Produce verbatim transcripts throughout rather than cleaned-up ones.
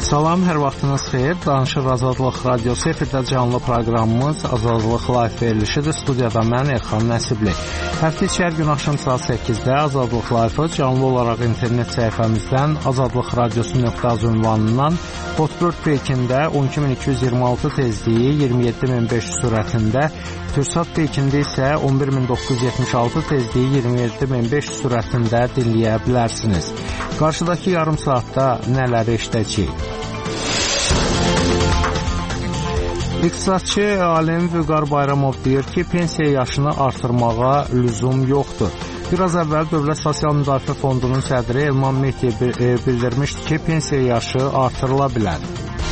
Salam, hər vaxtınız xeyir. Danışır Azadlıq Radiosu efirdə canlı proqramımız Azadlıq Live verilişidir. Studiyada mən Elxan Nəsibli. Həftə içi hər gün axşam saat səkkizdə Azadlıq Live-ı canlı olaraq internet səhifəmizdən azadlıq radiosu nöqtə az ünvanından Hotbird Peykində on iki min iki yüz iyirmi altı tezliyi iyirmi yeddi min beş yüz sürətində, Türksat Peykində isə on bir min doqquz yüz yetmiş altı tezliyi iyirmi yeddi min beş yüz sürətində dinləyə bilərsiniz. Qarşıdakı yarım saatda nələri eşidəcəyik? İqtisadçı alim Vüqar Bayramov deyir ki, pensiya yaşını artırmağa lüzum yoxdur. Biraz əvvəl Dövlət Sosial Müdafiə Fondunun sədri Elman Mehdi bildirmişdi ki, pensiya yaşı artırıla bilər.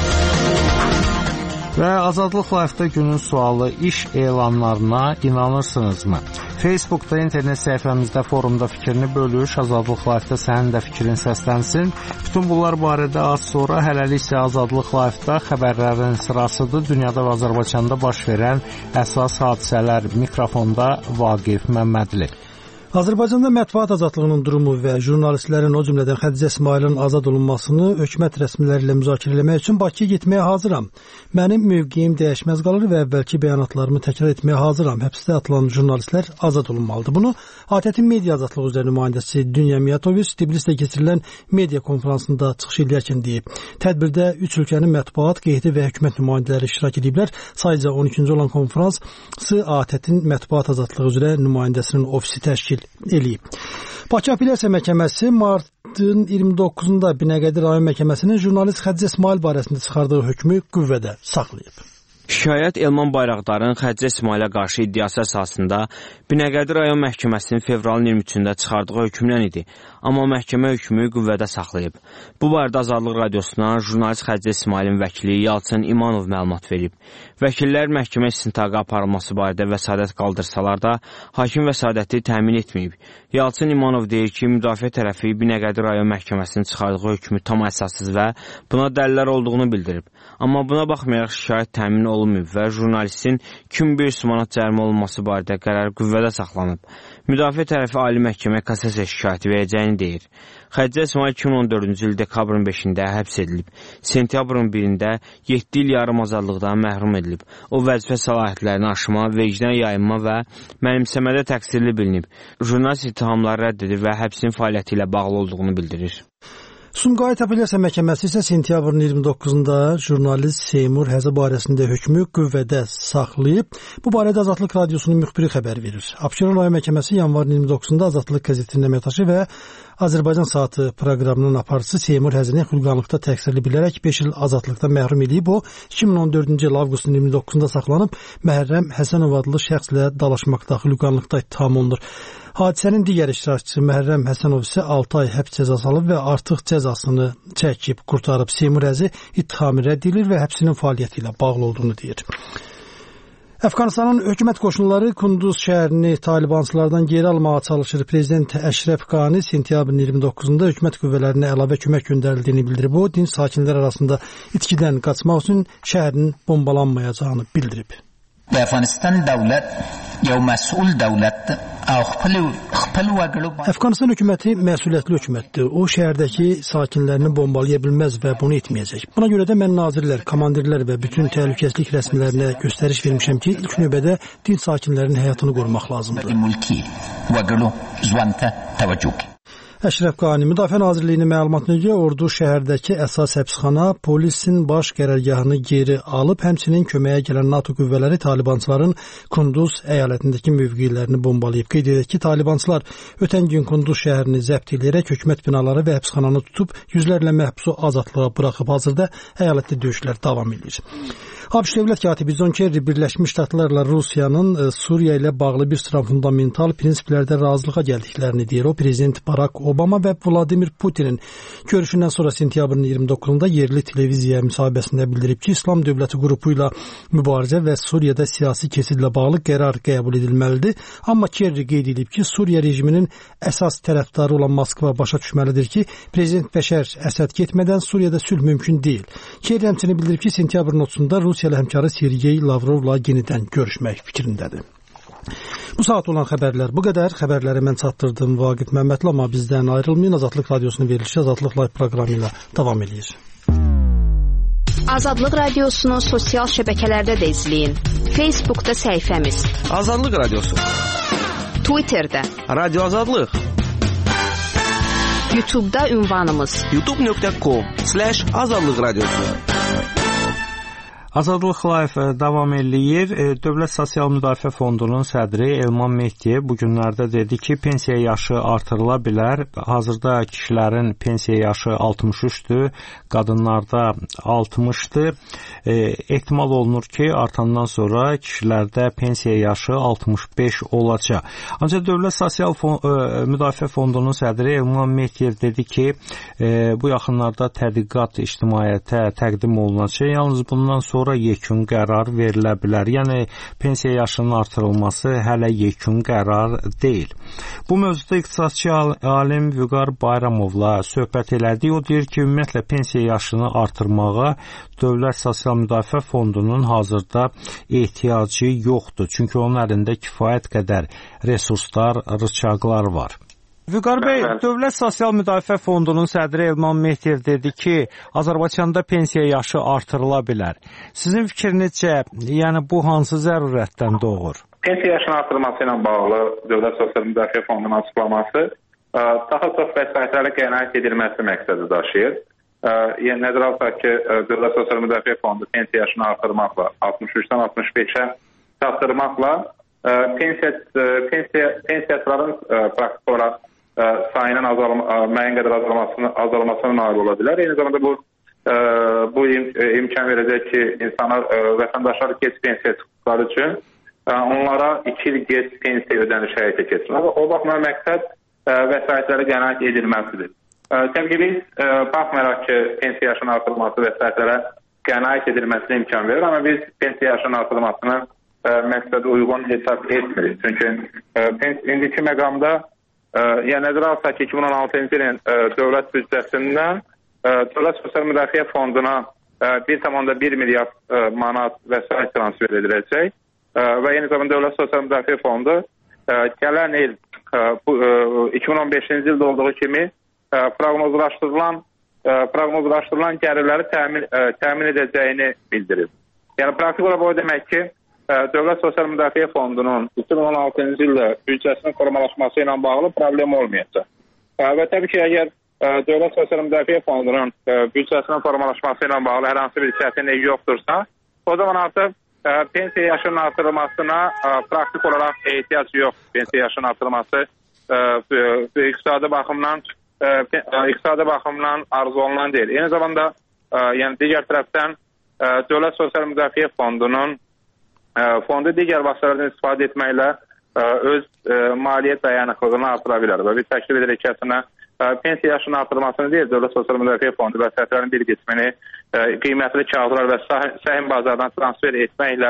Və Azadlıq Live-da günün sualı: iş elanlarına inanırsınızmı? Facebookda, internet səhifəmizdə, forumda fikrini bölüş, Azadlıq Live-da sənin də fikrin səslənsin. Bütün bunlar barədə az sonra, hələlik isə Azadlıq Live-da xəbərlərin sırasıdır. Dünyada və Azərbaycanda baş verən əsas hadisələr. Mikrofonda Vaqif Məmmədli. Azərbaycanda mətbuat azadlığının durumu və jurnalistlərin, o cümlədən Xədicə İsmailin azad olunmasını hökumət rəsmiləri ilə müzakirə etmək üçün Bakıya getməyə hazıram. Mənim mövqeyim dəyişməz qalır və əvvəlki bəyanatlarımı təkrar etməyə hazıram. Həbsdə atılan jurnalistlər azad olunmalıdır. Bunu A T T-in media azadlığı üzrə nümayəndəsi Dünya Miyatoviç Tbilisdə keçirilən media konfransında çıxış edərkən deyib. Tədbirdə üç ölkənin mətbuat, qeydi və hökumət nümayəndələri iştirak ediblər. Sayca on ikinci olan konfransı A T T-in mətbuat azadlığı üzrə nümayəndəsinin ofisi təşkil eləyib. Bakı Apellyasiya Məhkəməsi martın iyirmi doqquzunda Binəqədi rayon məhkəməsinin jurnalist Xədicə İsmail barəsində çıxardığı hökmü qüvvədə saxlayıb. Şikayət Elman Bayraqdarın Xədicə İsmailə qarşı iddiası əsasında Binəqədi rayon məhkəməsinin fevralın iyirmi üçündə çıxardığı hökmdən idi, amma məhkəmə hökmü qüvvədə saxlayıb. Bu barədə Azadlıq Radiosuna jurnalist Xədicə İsmailin vəkili Yalçın İmanov məlumat verib. Vəkillər məhkəmə istintaqı aparılması barədə vəsadət qaldırsalar da, hakim vəsadəti təmin etməyib. Yalçın İmanov deyir ki, müdafiə tərəfi Binəqədi rayon məhkəməsinin çıxardığı hökmü tam əsassız və buna dəlillər olduğunu bildirib. Amma buna baxmayaraq şikayət təmin olunmayıb və jurnalistin iki min beş yüz manat cərimə olunması barədə qərar qüvvədə saxlanıb. Müdafiə tərəfi Ali Məhkəməyə kassasiya şikayəti verəcəyini deyir. Xədicə İsmail iki min on dördüncü il dekabrın beşində həbs edilib. Sentyabrın birində yeddi il yarım azadlıqdan məhrum edilib. O vəzifə səlahiyyətlərini aşma, vecdən yayınma və mənimsəmədə təqsirli bilinib. Jurnalist ittihamları rədd edir və həbsin fəaliyyəti ilə bağlı olduğunu bildirir. Sumqayıt Apellyasiya Məhkəməsi isə sentyabrın iyirmi doqquzunda jurnalist Seymur Həzə barəsində hökmü qüvvədə saxlayıb. Bu barədə Azadlıq Radiosunun müxbiri xəbər verir. Abşeron rayon məhkəməsi yanvarın iyirmi doqquzunda Azadlıq qəzetinin əməkdaşı və Azərbaycan Saatı proqramının aparıcısı Seymur Həzəni xülqanlıqda təqsirli bilərək beş il azadlıqdan məhrum edib. O, iki min on dördüncü il avqustun iyirmi doqquzunda saxlanıb, Məhərrəm Həsənov adlı şəxslə dalaşmaqda, xülqanlıqda ittiham olunur. Hadisənin digər iştirakçısı Məhərrəm Həsənov isə altı ay həbs cəzası alıb və artıq cəzasını çəkib qurtarıb. Seymur Həzi ittihamı rədd edilir və həbsinin fəaliyyəti ilə bağlı olduğunu deyir. Əfqanistanın hökumət qoşunları Kunduz şəhərini talibansılardan geri almağa çalışır. Prezident Əşrəf Qani sentyabrın iyirmi doqquzunda hökumət qüvvələrinə əlavə kömək göndərildiyini bildirib. O, din sakinlər arasında itkidən qaçmaq üçün şəhərin bombalanmayacağını bildirib. Əfqanistan dövlət ya məsul dövlət Əfqanistan hökuməti məsuliyyətli hökumətdir. O, şəhərdəki sakinlərini bombalaya bilməz və bunu etməyəcək. Buna görə də mən nazirlər, komandirlər və bütün təhlükəsizlik rəsmilərinə göstəriş vermişəm ki, ilk növbədə din sakinlərinin həyatını qorumaq lazımdır. Əşrəf Qani Müdafiə Nazirliyinin məlumatına görə ordu şəhərdəki əsas həbsxana, polisin baş qərargahını geri alıb, həmçinin köməyə gələn NATO qüvvələri talibansların Kunduz əyalətindəki mövqelərini bombalayıb. Qeyd edək ki, talibanslar ötən gün Kunduz şəhərini zəbt edərək hökumət binaları və həbsxananı tutub, yüzlərlə məhbusu azadlığa buraxıb. Hazırda əyalətdə döyüşlər davam edir. ABŞ Dövlət katibi John Kerry Birləşmiş Ştatlarla Rusiyanın Suriya ilə bağlı bir sıra fundamental prinsiplərdə razılığa gəldiklərini deyir. O, Prezident Barack Obama və Vladimir Putinin görüşündən sonra sentyabrın iyirmi doqquzunda yerli televiziya müsahibəsində bildirib ki, İslam dövləti qrupu ilə mübarizə və Suriyada siyasi keçidlə bağlı qərar qəbul edilməlidir. Amma Kerry qeyd edib ki, Suriya rejiminin əsas tərəfdarı olan Moskva başa düşməlidir ki, Prezident Bəşər Əsəd getmədən Suriyada sülh mümkün deyil. Kerry həmçinin bildirib ki, sentyabrın otuzunda Rusiyalı həmkarı Sergey Lavrovla yenidən görüşmək fikrindədir. Bu saat olan xəbərlər bu qədər. Xəbərləri mən çatdırdım Vaqif Məmmədli, amma bizdən ayrılmayın. Azadlıq Radiosunun verilişi Azadlıq Live proqramı ilə davam edir. Azadlıq Radiosunu sosial şəbəkələrdə də izləyin. Facebookda səhifəmiz Azadlıq Radiosu, Twitterdə Radio Azadlıq, YouTube'da ünvanımız youtube nöqtə com slash azadlıq radiosu. Azadlıq Live davam eləyir. Dövlət Sosial Müdafiə Fondunun sədri Elman Mehdiyev bu günlərdə dedi ki, pensiya yaşı artırıla bilər. Hazırda kişilərin pensiya yaşı altmış üçdür, qadınlarda altmışdır. E, ehtimal olunur ki, artandan sonra kişilərdə pensiya yaşı altmış beş olacaq. Ancaq Dövlət Sosial Fon e, Müdafiə Fondunun sədri Elman Mehdiyev dedi ki, e, bu yaxınlarda tədqiqat ictimaiyyətə təqdim olunacaq. Yalnız bundan sonra yekun qərar verilə bilər. Yəni, pensiya yaşının artırılması hələ yekun qərar deyil. Bu mövzuda iqtisadçı alim Vüqar Bayramovla söhbət elədik. O deyir ki, ümumiyyətlə pensiya yaşını artırmağa Dövlət Sosial Müdafiə Fondunun hazırda ehtiyacı yoxdur. Çünki onun əlində kifayət qədər resurslar, rıçaqlar var. Vüqar bəy, Dövlət Sosial Müdafiə Fondunun sədri Elman Mehdiyev dedi ki, Azərbaycanda pensiya yaşı artırıla bilər. Sizin fikrinizcə, yəni bu hansı zərurətdən doğur? Pensiya yaşının artırılması ilə bağlı Dövlət Sosial Müdafiə Fondunun açıqlaması daha çox vəsaitlərə qənaət edilməsi məqsədi daşıyır. Yəni, nəzərə alsaq ki, Dövlət Sosial Müdafiə Fondu pensiya yaşını artırmaqla, altmış üçdən altmış beşə çatdırmaqla pensiya, pensiya, pensiyasların praktik olaraq sayının azalma, müəyyən qədər azalmasına, azalmasına nail ola bilər. Eyni zamanda bu bu im imkan verəcək ki, insanlar, vətəndaşlar geç pensiya çıxdıqları üçün onlara iki il geç pensiya ödəniş həyata keçsin. O baxımdan məqsəd vəsaitlərə qənaət edilməsidir. Təbii ki, biz baxmayaraq ki, pensiya yaşının artırılması vəsaitlərə qənaət edilməsinə imkan verir, amma biz pensiya yaşının artırılmasını məqsədə uyğun hesab etmirik. Çünki indiki məqamda, yəni nəzərə alsaq ki, iki min on altıncı ilin dövlət büdcəsindən Dövlət Sosial Müdafiə Fonduna bir tam bir milyard manat vəsait transfer ediləcək və eyni zamanda Dövlət Sosial Müdafiə Fondu gələn il iki min on beşinci ildə olduğu kimi proqnozlaşdırılan proqnozlaşdırılan gəlirləri təmin, təmin edəcəyini bildirir. Yəni praktik olaraq o demək ki, Dövlət Sosial Müdafiə Fondunun iki min on altıncı ildə büdcəsinin formalaşması ilə bağlı problem olmayacaq. Və təbii ki, əgər Dövlət Sosial Müdafiə Fondunun büdcəsinin formalaşması ilə bağlı hər hansı bir çətinlik yoxdursa, o zaman artıq pensiya yaşının artırılmasına praktik olaraq ehtiyac yoxdur. Pensiya yaşının artırılması iqtisadi baxımdan iqtisadi baxımdan arzu olunan deyil. Eyni zamanda, yəni digər tərəfdən Dövlət Sosial Müdafiə Fondunun fondu digər vasitələrdən istifadə etməklə öz maliyyə dayanıqlığını artıra bilər və biz təklif edirik ki, əslində pensiya yaşının artırılmasını deyil, Dövlət Sosial Müdafiə Fondu vəsaitlərin bir qismini qiymətli kağızlar və səhm bazardan transfer etməklə,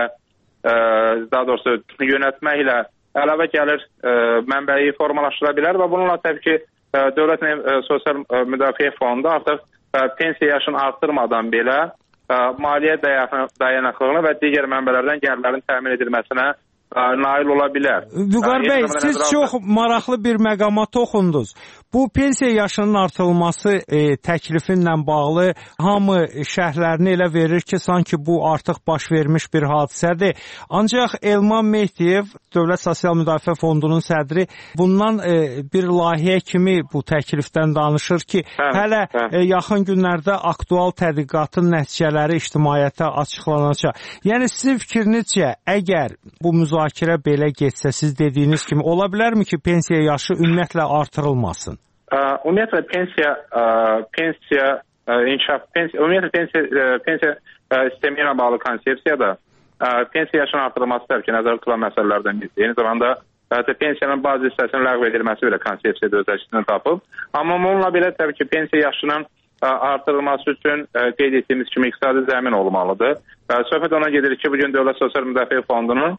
daha doğrusu yönətməklə əlavə gəlir mənbəyi formalaşdıra bilər və bununla təbii ki, Dövlət Sosial Müdafiə Fondu artıq pensiya yaşını artırmadan belə maliyyə dayanıqlığını və digər mənbələrdən gəlirlərin təmin edilməsinə nail ola bilər. Vüqar bəy, siz çox maraqlı bir məqama toxundunuz. Bu pensiya yaşının artırılması e, təklifinlə bağlı hamı şərhlərini elə verir ki, sanki bu artıq baş vermiş bir hadisədir. Ancaq Elman Mehdiyev, Dövlət Sosial Müdafiə Fondunun sədri, bundan e, bir layihə kimi bu təklifdən danışır ki, hə, hələ hə. E, yaxın günlərdə aktual tədqiqatın nəticələri ictimaiyyətə açıqlanacaq. Yəni sizin fikrinizcə, əgər bu müzakirə belə getsə, siz dediyiniz kimi, ola bilərmi ki, pensiya yaşı ümumiyyətlə artırılmasın? Ümumiyyətlə pensiya pensiya inkişaf pensiya ümumiyyətlə pensiya pensiya sistemi ilə bağlı konsepsiyada pensiya yaşının artırılması təbii ki, nəzərdə tutulan məsələlərdən biridir. Eyni zamanda pensiyanın bazı hissəsinin ləğv edilməsi belə konsepsiyada öz əksini tapıb. Amma bununla belə təbii ki, pensiya yaşının artırılması üçün qeyd etdiyimiz kimi iqtisadi zəmin olmalıdır. Söhbət ona gedir ki, bugün Dövlət Sosial Müdafiə Fondunun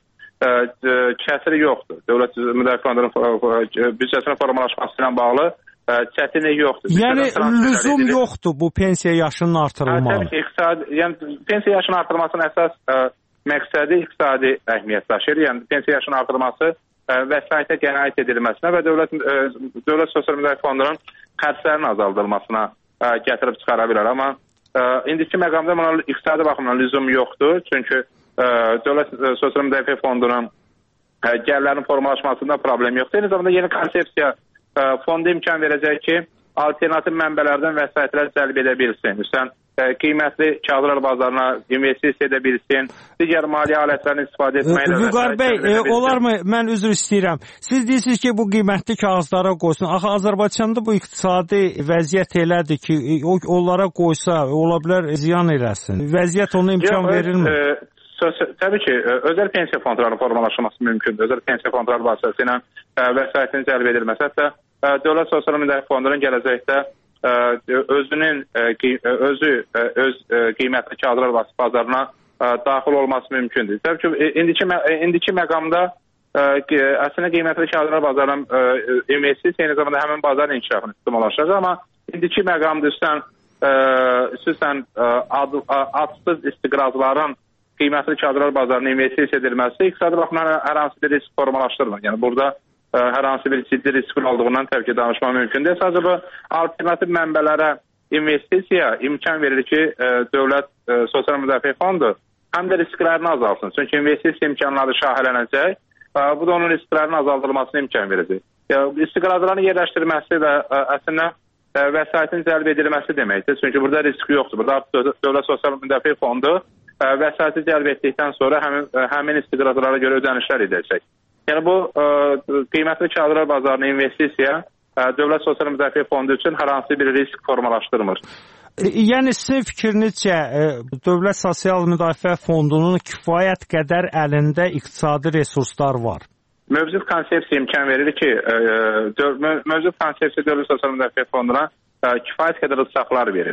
kəsiri yoxdur. Dövlət Müdafiə Fondunun büdcəsinin formalaşması ilə bağlı çətinlik yoxdur. Yəni lüzum yoxdur bu pensiya yaşının artırılmalı. Təbii ki, iqtisadi, yəni pensiya yaşının artırılmasının əsas ə, məqsədi iqtisadi əhəmiyyət daşıyır. Yəni pensiya yaşının artırılması ə, vəsaitə qənaət edilməsinə və dövlət ə, Dövlət Sosial Müdafiə Fondunun xərclərinin azaldılmasına ə, gətirib çıxara bilər. Amma ə, indiki məqamda buna iqtisadi baxımdan lüzum yoxdur. Çünki Dövlət Sosial Müdafiə Fondunun gəlirlərin formalaşmasında problem yoxdur. Eyni zamanda yeni konsepsiya fonda imkan verəcək ki, alternativ mənbələrdən vəsaitlər cəlb edə bilsin. Üstən qiymətli kağıdlar bazarına investisiya edə bilsin, digər maliyyə alətlərini istifadə etməklə... Vüqar bəy, olarmı, mən üzr istəyirəm. Siz deyirsiniz ki, bu qiymətli kağızlara qoysun. Axı, Azərbaycanda bu iqtisadi vəziyyət elədir ki, onlara qoysa, ola bilər ziyan eləsin. Vəziyyət ona imkan verilmir. Təbii ki, özəl pensiya fondlarının formalaşması mümkündür. Özəl pensiya fondları vasitəsilə vəsaitin cəlb edilməsi. Hətta Dövlət Sosial Müdafiə Fondunun gələcəkdə özünün özü öz qiymətli kağıdlar bazarına daxil olması mümkündür. Təbii ki, indiki, indiki məqamda əslində qiymətli kağıdlar bazarına investisiya eyni zamanda həmin bazarın inkişafını stimullaşacaq, amma indiki məqamda üstən, üstən ad, adsız istiqrazların qiymətli kağıdlar bazarına investisiya edilməsi iqtisadi baxımdan hər hansı bir risk formalaşdırmır. Yəni burada hər hansı bir ciddi riskin olduğundan təbii ki, danışmaq mümkündür. Sadəcə bu alternativ mənbələrə investisiya imkan verir ki, Dövlət Sosial Müdafiə Fondu həm də risklərini azalsın. Çünki investisiya imkanları şahelənəcək, bu da onun risklərinin azaldılmasına imkan verəcək. İstiqrazların yerləşdirməsi və əslində vəsaitin cəlb edilməsi deməkdir. Çünki burada risk yoxdur. Burada Dövlət Sosial Müdafiə Fondu vəsaiti cəlb etdikdən sonra həmin, həmin istiqrazlara görə ödənişlər edəcək. Yəni bu qiymətli kağıdlar bazarına investisiya Dövlət Sosial Müdafiə Fondu üçün hər hansı bir risk formalaşdırmır. Yəni sizin fikrinizcə Dövlət Sosial Müdafiə Fondunun kifayət qədər əlində iqtisadi resurslar var? Mövcud konsepsiya imkan verir ki, mövcud konsepsiya Dövlət Sosial Müdafiə Fonduna kifayət qədər rıçaqlar verir.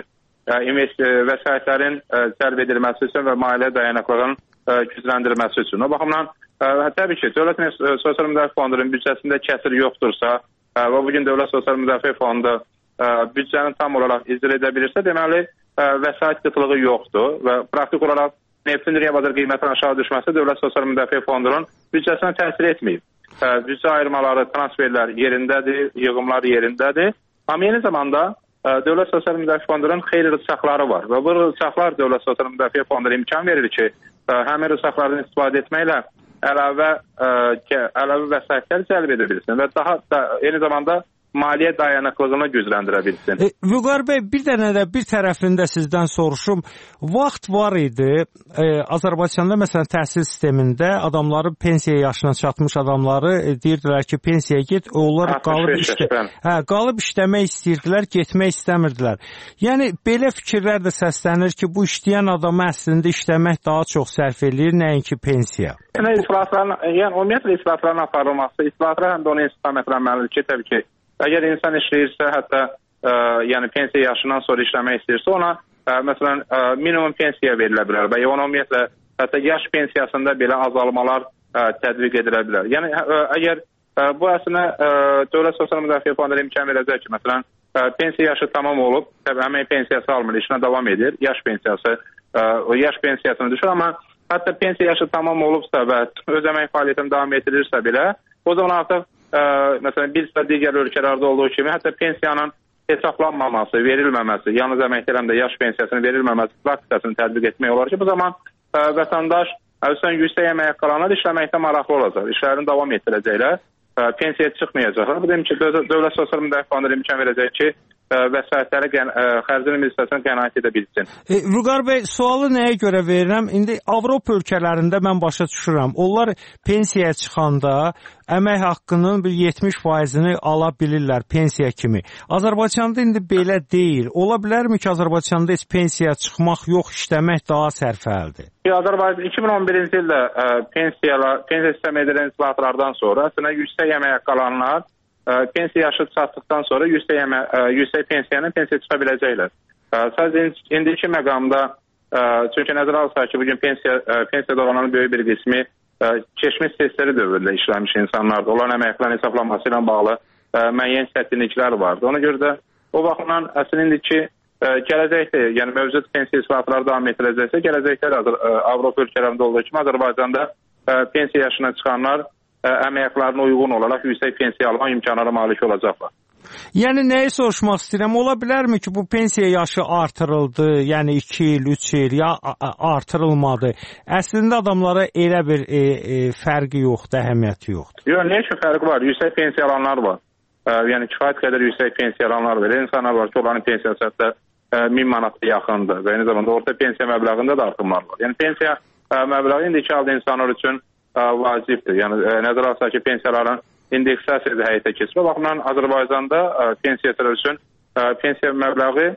Vəsaitlərin cəlb edilməsi üçün və maliyyə dayanıqlığının gücləndirilməsi üçün. O baxımdan, təbii ki, Dövlət Sosial Müdafiə Fondunun büdcəsində kəsir yoxdursa və bugün Dövlət Sosial Müdafiə Fondu büdcəni tam olaraq icra edə bilirsə, deməli, vəsait qıtlığı yoxdur və praktik olaraq neftin dünya bazar qiymətinin aşağı düşməsi Dövlət Sosial Müdafiə Fondunun büdcəsinə təsir etməyib. Büdcə ayırmaları, transferlər yerindədir, yığımlar yerindədir. Amma yeni zamanda Dövlət Sosial Müdafiə Fondunun xeyli rıçaqları var və bu rıçaqlar Dövlət Sosial Müdafiə Fonduna imkan verir ki, həmin rıçaqlardan istifadə etməklə əlavə, əlavə vəsaitlər cəlb edə bilsin və daha da, eyni zamanda maliyyə dayanıqlığını gücləndirə bilsin. E, Vüqar bəy, bir dənə də bir tərəfində sizdən soruşum. Vaxt var idi, e, Azərbaycanda məsələn təhsil sistemində adamları pensiya yaşına çatmış adamları e, deyirdilər ki, pensiyaya get, onlar qalıb, işlə, hə, qalıb işləmək istəyirdilər, getmək istəmirdilər. Yəni, belə fikirlər də səslənir ki, bu işləyən adamı əslində işləmək daha çox sərf eləyir, nəinki pensiya. Yəni, islahatların, yəni, ümumiyyətlə islahatların aparılması, islahatlar həm də onu istiqamətlənməlidir ki, təbii ki, əgər insan işləyirsə, hətta ə, yəni pensiya yaşından sonra işləmək istəyirsə, ona ə, məsələn ə, minimum pensiya verilə bilər və ya ona ümumiyyətlə hətta yaş pensiyasında belə azalmalar ə, tətbiq edilə bilər. Yəni ə, əgər ə, bu əslində ə, Dövlət Sosial Müdafiə Fonduna imkan verəcək ki, məsələn ə, pensiya yaşı tamam olub, təbii əmək pensiyası almır, işinə davam edir, yaş pensiyası ə, o yaş pensiyasını düşür, amma hətta pensiya yaşı tamam olubsa və öz əmək fəaliyyətini davam etdirirsə belə, o zaman artıq Ə, məsələn, bir sıra digər ölkələrdə olduğu kimi, hətta pensiyanın hesablanmaması, verilməməsi, yalnız əməkdar həm də yaş pensiyasının verilməməsi praktikasını tətbiq etmək olar ki, bu zaman ə, vətəndaş əvvələn yüksək əmək qalanlar işləməkdə maraqlı olacaq, işlərini davam etdirəcəklər, ə, pensiyaya çıxmayacaqlar. Bu demək ki, Dövlət Sosial Müdafiə Fondu imkan verəcək ki, vəsaitləri xərcin hissəsini qənaət edə bilsin. E, Vüqar bəy, sualı nəyə görə verirəm? İndi Avropa ölkələrində mən başa düşürəm. Onlar pensiyaya çıxanda əmək haqqının bir yetmiş faizini ala bilirlər pensiya kimi. Azərbaycanda indi belə deyil. Ola bilərmi ki, Azərbaycanda heç pensiyaya çıxmaq yox, işləmək daha sərfəlidir? Azərbaycan iki min on birinci ildə ə, pensiya sistemi edilən islahatlardan sonra əslində yüksək əmək qalanlar pensiya yaşı çatdıqdan sonra yüksək, əmə, yüksək pensiyanın pensiya çıxa biləcəklər. Sadəcə indiki məqamda, çünki nəzərə alsaq ki, bugün pensiya, pensiya olanların böyük bir qismi keçmiş sesləri dövründə işləmiş insanlardır. Olan əməklərin hesablanması ilə bağlı müəyyən çətinliklər vardı. Ona görə də o baxımdan əslində indiki gələcəkdə, yəni mövcud pensiya islahatları davam etdirəcəksə, gələcəkdə Avropa ölkələrində olduğu kimi Azərbaycanda pensiya yaşına çıxanlar əmək haqlarına uyğun olaraq yüksək pensiya alma imkanlara malik olacaqlar. Yəni nəyi soruşmaq istəyirəm? Ola bilərmi ki, bu pensiya yaşı artırıldı, yəni iki il, üç il ya artırılmadı? Əslində adamlara elə bir e, e, fərqi yoxdur, əhəmiyyəti yoxdur. Yox, nə üçün fərqi var? Yüksək pensiya alanlar var. E, yəni kifayət qədər yüksək pensiya alanlar var. İnsanlar var ki, onların pensiyası hətta min manata yaxındır və eyni zamanda orta pensiya məbləğində də artımlar var. Yəni pensiya ə, məbləği indiki halda insanlar üçün ə, vacibdir. Yəni ə, nəzərə alsaq ki, pensiyaların indeksasiyası həyata keçir. O baxımdan Azərbaycanda ə, pensiyaçılar üçün ə, pensiya məbləği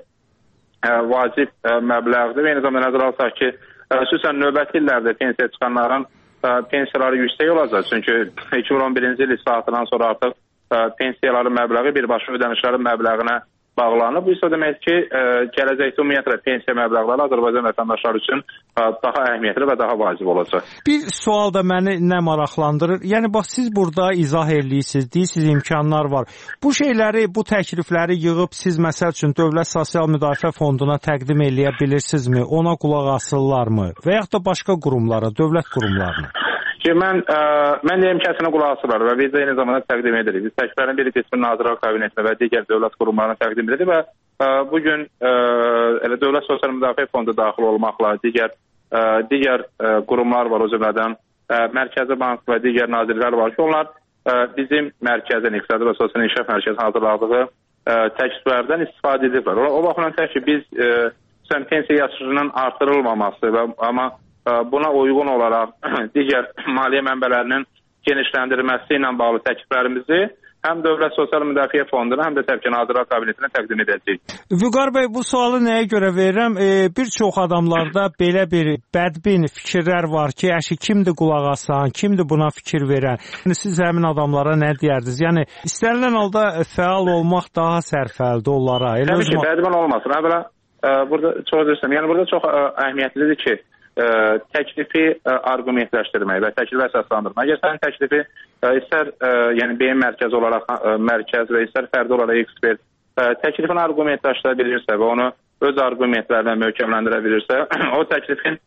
ə, vacib ə, məbləğdir və eyni zamanda nəzərə alsaq ki, ə, xüsusən növbəti illərdə pensiya çıxanların ə, pensiyaları yüksək olacaq. Çünki iki min on birinci il islahatından sonra artıq ə, pensiyaların məbləği birbaşa ödənişlərin məbləğinə bağlanıb. Bu isə demək ki, ə, gələcəkdə ümumiyyətlə pensiya məbləğləri Azərbaycan vətəndaşları üçün ə, daha əhəmiyyətli və daha vacib olacaq. Bir sual da məni nə maraqlandırır? Yəni bax siz burada izah eləyirsiniz, deyirsiniz imkanlar var. Bu şeyləri, bu təklifləri yığıb siz məsəl üçün Dövlət Sosial Müdafiə Fonduna təqdim eləyə bilirsinizmi? Ona qulaq asırlarmı? Və yaxud da başqa qurumlara, dövlət qurumlarına? Ki, mən, ə, mən deyim ki, əslində qulaq asırlar və biz də eyni zamanda təqdim edirik. Biz təkliflərin bir qismini Nazirlər Kabinetinə və digər dövlət qurumlarına təqdim edirik və ə, bugün ə, elə Dövlət Sosial Müdafiə Fondu daxil olmaqla digər ə, digər ə, qurumlar var, o cümlədən ə, Mərkəzi Bank və digər nazirlər var ki, onlar ə, bizim mərkəzin, İqtisadi və Sosial İnkişaf Mərkəzinin hazırladığı ə, təkliflərdən istifadə edirlər. O, o baxımdan tək ki, biz ə, pensiya yaşının artırılmaması və amma buna uyğun olaraq digər maliyyə mənbələrinin genişləndirilməsi ilə bağlı təkliflərimizi həm Dövlət Sosial Müdafiə Fonduna, həm də təbii ki, Nazirlər Kabinetinə təqdim edəcəyik. Vüqar bəy, bu sualı nəyə görə verirəm? E, bir çox adamlarda belə bir bədbin fikirlər var ki, əşi kimdir qulaq asan, kimdir buna fikir verən? Yəni, siz həmin adamlara nə deyərdiniz? Yəni, istənilən halda fəal olmaq daha sərfəlidir onlara. Elə təbii ki, bədbin olmasın. Əvvəla, burada çox üzrəm. Yəni, burada çox əhəmiyyətlidir ki, Ə, təklifi ə, arqumentləşdirmək və təklifi əsaslandırmaq. Əgər sənin təklifi ə, istər ə, yəni beyin mərkəzi olaraq ə, mərkəz və istər fərdi olaraq ekspert ə, təklifini arqumentləşdirə bilirsə və onu öz arqumentlərlə möhkəmləndirə bilirsə, o təklifin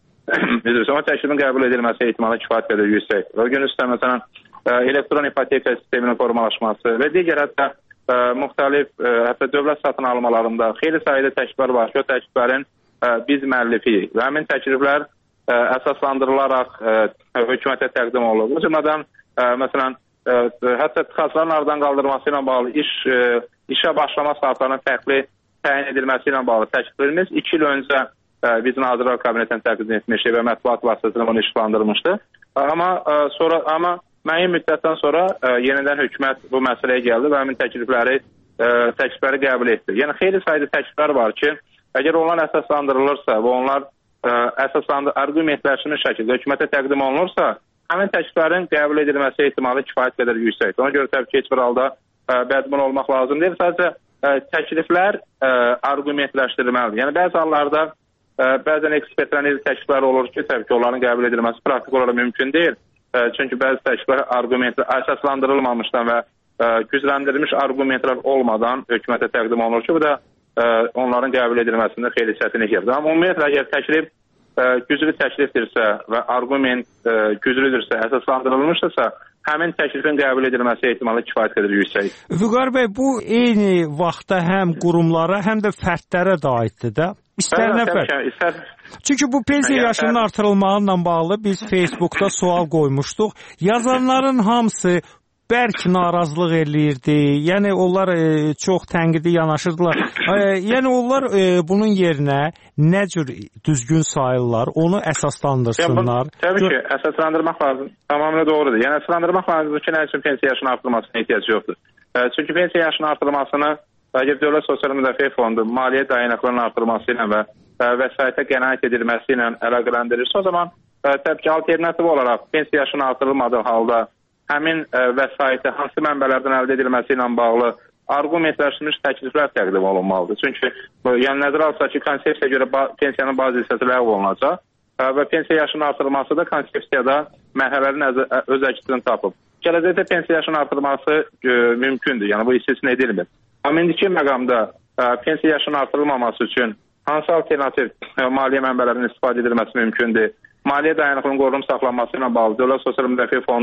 o təklifin qəbul edilməsi ehtimalı kifayət qədər yüksək. Və gün üstə məsələn ə, elektron ipoteka sisteminin formalaşması və digər hətta ə, müxtəlif ə, hətta dövlət satın almalarında xeyli sayıda təkliflər var ki, o təkliflərin ə, biz müəllifiyik və həmin təkliflər Ə, əsaslandırılaraq ə, hökumətə təqdim olunur. Bu cümlədən ə, məsələn ə, hətta tıxacların aradan qaldırılması ilə bağlı iş ə, işə başlama saatlarının fərqli təyin edilməsi ilə bağlı təkliflərimiz iki il öncə ə, biz Nazirlər Kabinetinə təqdim etmişdik və mətbuat vasitəsilə onu işlandırmışdı. Amma ə, sonra amma müəyyən müddətdən sonra ə, yenidən hökumət bu məsələyə gəldi və həmin təklifləri ə, təklifləri qəbul etdi. Yəni xeyli sayda təkliflər var ki, əgər onlar əsaslandırılırsa və onlar əsaslandı, arqumentləşmiş şəkildə hökumətə təqdim olunursa, həmin təkliflərin qəbul edilməsi ehtimalı kifayət qədər yüksəkdir. Ona görə təbii ki, heç bir halda ə, bədbin olmaq lazım deyil. Sadəcə ə, təkliflər ə, arqumentləşdirilməlidir. Yəni bəzi hallarda ə, bəzən ekspertlərin təklifləri olur ki, təbii ki, onların qəbul edilməsi praktik olaraq mümkün deyil. Ə, çünki bəzi təkliflər arqumentlə əsaslandırılmamışdan və ə, gücləndirilmiş arqumentlər olmadan hökumətə təqdim olunur ki, bu da Ə, onların qəbul edilməsində xeyli çətinlik yaratır. Amma ümumiyyətlə, əgər təklif ə, güclü təklifdirsə və arqument ə, güclüdürsə, əsaslandırılmışdırsa, həmin təklifin qəbul edilməsi ehtimalı kifayət qədər yüksək. Vüqar bəy, bu eyni vaxtda həm qurumlara, həm də fərdlərə də aiddir də. İstər nə fərq? İstər... Çünki bu pensiya yaşının artırılmağıyla bağlı biz Facebookda sual qoymuşduq. Yazanların hamısı bərk narazılıq eləyirdi. Yəni onlar e, çox tənqidi yanaşırdılar. E, yəni onlar e, bunun yerinə nə cür düzgün sayırlar, onu əsaslandırsınlar. Yəni, təbii ki, əsaslandırmaq lazım. Tamamilə doğrudur. Yəni əsaslandırmaq lazımdır ki, nə üçün pensiya yaşının artırılmasına ehtiyac yoxdur. E, çünki pensiya yaşının artırılmasını əgər Dövlət Sosial Müdafiə Fondu maliyyə dayanıqlarının artırılması ilə və e, vəsaitə qənaət edilməsi ilə əlaqələndirirsə, o zaman e, təbii ki, alternativ olaraq pensiya yaşının artırılmadığı halda həmin ə, vəsaiti hansı mənbələrdən əldə edilməsi ilə bağlı arqumentləşdirilmiş təkliflər təqdim olunmalıdır. Çünki bu, yəni nəzərə alsaq ki, konsepsiyaya görə ba pensiyanın bazı hissəsi ləğv olunacaq ə, və pensiya yaşının artırılması da konsepsiyada mərhələlərin öz əksini tapıb. Gələcəkdə pensiya yaşının artırılması ə, mümkündür, yəni bu istisna edilmir. Amma indiki məqamda ə, pensiya yaşının artırılmaması üçün hansı alternativ ə, maliyyə mənbələrinin istifadə edilməsi mümkündür? Maliyyə dayanıqlığının qorunub saxlanması ilə bağlı Dövlət Sosial Müdafiə Fondu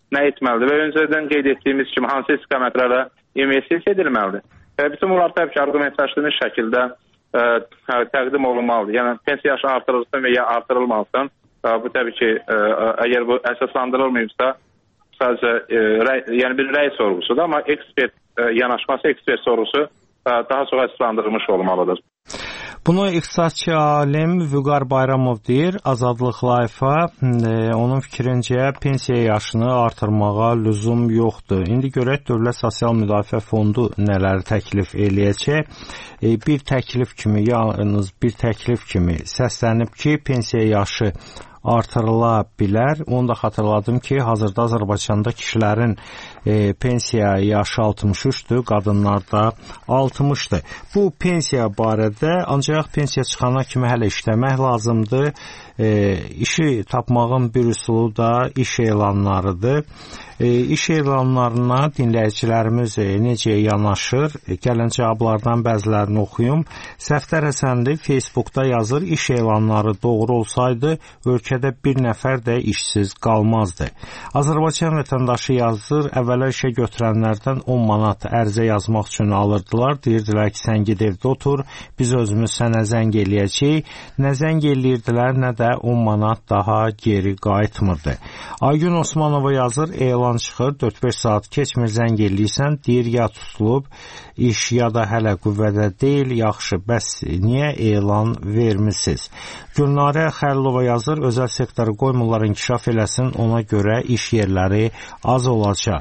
nə etməlidir və öncədən qeyd etdiyimiz kimi hansı istiqamətlərə investisiya edilməlidir. Və bütün bunlar təbii ki, arqumentləşdirilmiş şəkildə ə, təqdim olunmalıdır. Yəni pensiya yaşı artırılsın və ya artırılmasın. Ə, bu təbii ki, ə, əgər bu əsaslandırılmayıbsa, sadəcə ə, rəy, yəni bir rəy sorğusudur, amma ekspert ə, yanaşması, ekspert sorğusu ə, daha çox əsaslandırılmış olmalıdır. Bunu iqtisadçı alim Vüqar Bayramov deyir. Azadlıq Life-a e, onun fikrincə pensiya yaşını artırmağa lüzum yoxdur. İndi görək Dövlət Sosial Müdafiə Fondu nələri təklif eləyəcək. E, bir təklif kimi, yalnız bir təklif kimi səslənib ki, pensiya yaşı artırıla bilər. Onu da xatırladım ki, hazırda Azərbaycanda kişilərin e, pensiya yaşı altmış üçdür, qadınlarda altmışdır. Bu pensiya barədə ancaq pensiya çıxana kimi hələ işləmək lazımdır. E, işi tapmağın bir üsulu da iş elanlarıdır. E, iş elanlarına dinləyicilərimiz e, necə yanaşır? E, gələn cavablardan bəzilərini oxuyum. Səfdər Həsənli Facebookda yazır, iş elanları doğru olsaydı ölkədə bir nəfər də işsiz qalmazdı. Azərbaycan vətəndaşı yazır, əvvələ işə götürənlərdən on manat ərizə yazmaq üçün alırdılar. Deyirdilər ki, sən ged evdə otur, biz özümüz sənə zəng eləyəcəyik. Nə zəng eləyirdilər, nə də on manat daha geri qayıtmırdı. Aygün Osmanova yazır, elan çıxır, dörd beş saat keçmir zəng eləyirsən, deyir ya tutulub, iş ya da hələ qüvvədə deyil, yaxşı, bəs niyə elan vermisiniz? Gülnarə Xəlilova yazır, özəl sektoru qoymurlar inkişaf eləsin, ona görə iş yerləri az olacaq.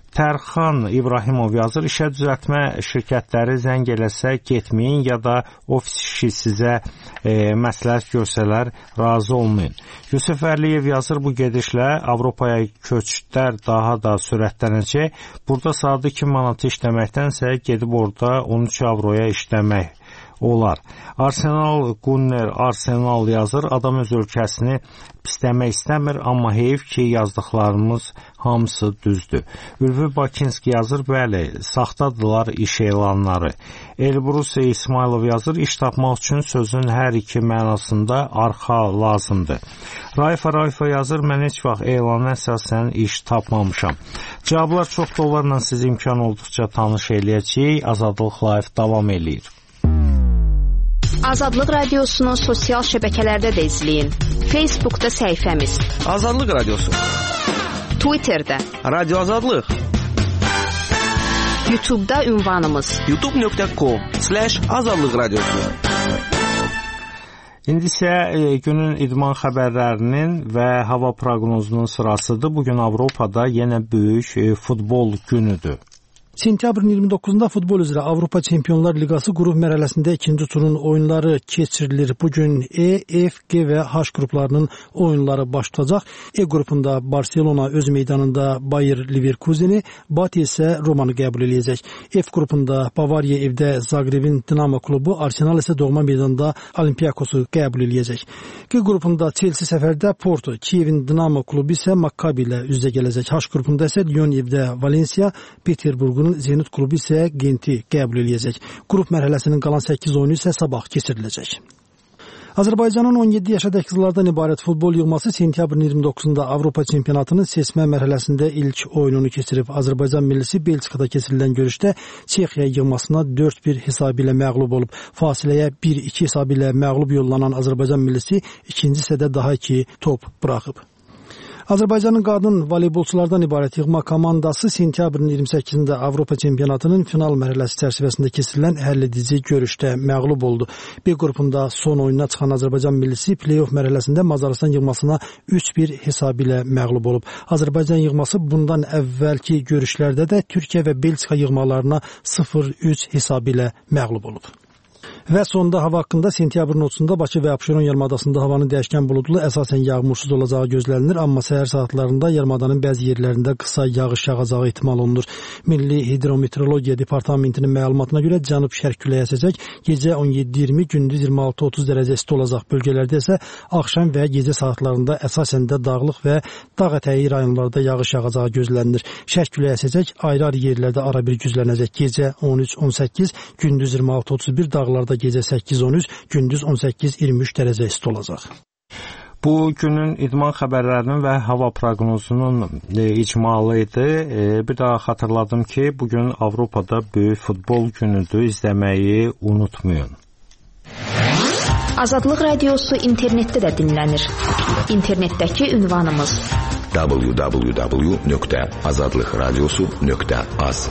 Tərxan İbrahimov yazır, işə düzəltmə şirkətləri zəng eləsə getməyin ya da ofis işi sizə e, məsləhət görsələr razı olmayın. Yusuf Əliyev yazır, bu gedişlə Avropaya köçlər daha da sürətlənəcək. Burada saat iki manatı işləməkdənsə gedib orada on üç avroya işləmək olar. Arsenal Gunner Arsenal yazır, adam öz ölkəsini pisləmək istəmir, amma heyif ki, yazdıqlarımız hamısı düzdür. Ülvi Bakinski yazır, bəli, saxtadılar iş elanları. Elbrus İsmailov yazır, iş tapmaq üçün sözün hər iki mənasında arxa lazımdır. Raifa Raifa yazır, mən heç vaxt elana əsasən iş tapmamışam. Cavablar çoxdur, onlarla siz imkan olduqca tanış eləyəcəyik. Azadlıq Live davam eləyir. Azadlıq Radiosunu sosial şəbəkələrdə də izləyin. Facebookda səhifəmiz Azadlıq Radiosu, Twitterdə Radio Azadlıq, YouTube'da ünvanımız youtube nöqtə com slash azadlıq radiosu. İndi isə e, günün idman xəbərlərinin və hava proqnozunun sırasıdır. Bugün Avropada yenə böyük e, futbol günüdür. Sentyabrın iyirmi doqquzunda futbol üzrə Avropa Çempionlar Liqası qrup mərhələsində ikinci turun oyunları keçirilir. Bugün E, F, G və H qruplarının oyunları baş tutacaq. E qrupunda Barcelona öz meydanında Bayer Leverkuseni, Bati isə Romanı qəbul edəcək. F qrupunda Bavariya evdə Zagrebin Dinamo klubu, Arsenal isə doğma meydanda Olympiakosu qəbul edəcək. G qrupunda Chelsea səfərdə Porto, Kievin Dinamo klubu isə Maccabi ilə üz-üzə gələcək. H qrupunda isə Lyon evdə Valencia, Peterburgun Zenit klubu isə Genti qəbul edəcək. Qrup mərhələsinin qalan səkkiz oyunu isə sabah keçiriləcək. Azərbaycanın on yeddi yaşadək qızlardan ibarət futbol yığması sentyabrın iyirmi doqquzunda Avropa çempionatının seçmə mərhələsində ilk oyununu keçirib. Azərbaycan millisi Belçikada keçirilən görüşdə Çexiya yığmasına dörd bir hesabı ilə məğlub olub. Fasiləyə bir iki hesabı ilə məğlub yollanan Azərbaycan millisi ikinci hissədə daha iki top buraxıb. Azərbaycanın qadın voleybolçulardan ibarət yığma komandası sentyabrın iyirmi səkkizində Avropa çempionatının final mərhələsi çərçivəsində keçirilən həlledici görüşdə məğlub oldu. B qrupunda son oyuna çıxan Azərbaycan millisi play-off mərhələsində Macarıstan yığmasına üç bir hesabı ilə məğlub olub. Azərbaycan yığması bundan əvvəlki görüşlərdə də Türkiyə və Belçika yığmalarına sıfır üç hesabı ilə məğlub olub. Və sonda hava haqqında sentyabrın otuzunda Bakı və Abşeron yarımadasında havanın dəyişkən buludlu, əsasən yağmursuz olacağı gözlənilir, amma səhər saatlarında yarımadanın bəzi yerlərində qısa yağış yağacağı ehtimal olunur. Milli Hidrometeorologiya Departamentinin məlumatına görə cənub-şərq küləyi əsəcək, gecə on yeddi iyirmi, gündüz iyirmi altı otuz dərəcə isti olacaq. Bölgələrdə isə axşam və gecə saatlarında əsasən də dağlıq və dağ ətəyi rayonlarda yağış yağacağı gözlənilir. Şərq küləyi əsəcək, ayrı-ayrı yerlərdə ara bir güclənəcək. Gecə on üç on səkkiz, gündüz iyirmi altı otuz bir, dağlarda gecə səkkiz on üç, gündüz on səkkiz iyirmi üç dərəcə isti olacaq. Bu günün idman xəbərlərinin və hava proqnozunun e, icmalı idi. E, bir daha xatırladım ki, bugün Avropada böyük futbol günüdür. İzləməyi unutmayın. Azadlıq Radiosu internetdə də dinlənir. İnternetdəki ünvanımız w w w nöqtə azadlıq radiosu nöqtə az.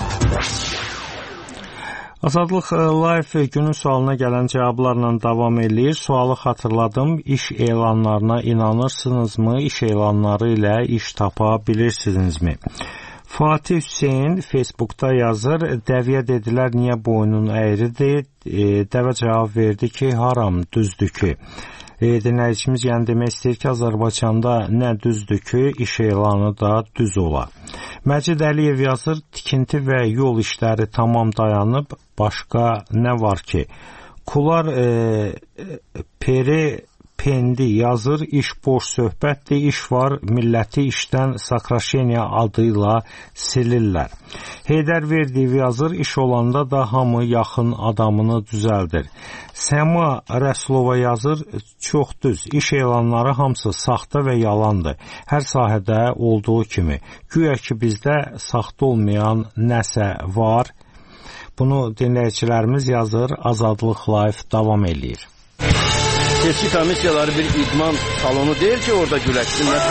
Azadlıq Live günün sualına gələn cavablarla davam eləyir. Sualı xatırladım. İş elanlarına inanırsınızmı? İş elanları ilə iş tapa bilirsinizmi? Fatih Hüseyin Facebookda yazır. Dəvəyə dedilər, niyə boynun əyridir? E, dəvə cavab verdi ki, haram, düzdür ki. E, dinləyicimiz yəni demək istəyir ki, Azərbaycanda nə düzdür ki, iş elanı da düz ola. Məcid Əliyev yazır, tikinti və yol işləri tamam dayanıb, başqa nə var ki? Kular e, Peri Pendi yazır, iş boş söhbətdir, iş var, milləti işdən Sakraşeniya adıyla silirlər. Heydər Verdiyev yazır, iş olanda da hamı yaxın adamını düzəldir. Səma Rəsulova yazır, çox düz, iş elanları hamısı saxta və yalandır. Hər sahədə olduğu kimi. Güya ki, bizdə saxta olmayan nəsə var. Bunu dinləyicilərimiz yazır, Azadlıq Live davam eləyir. Seçki komissiyaları bir idman salonu deyil ki, orada güləşsinlər.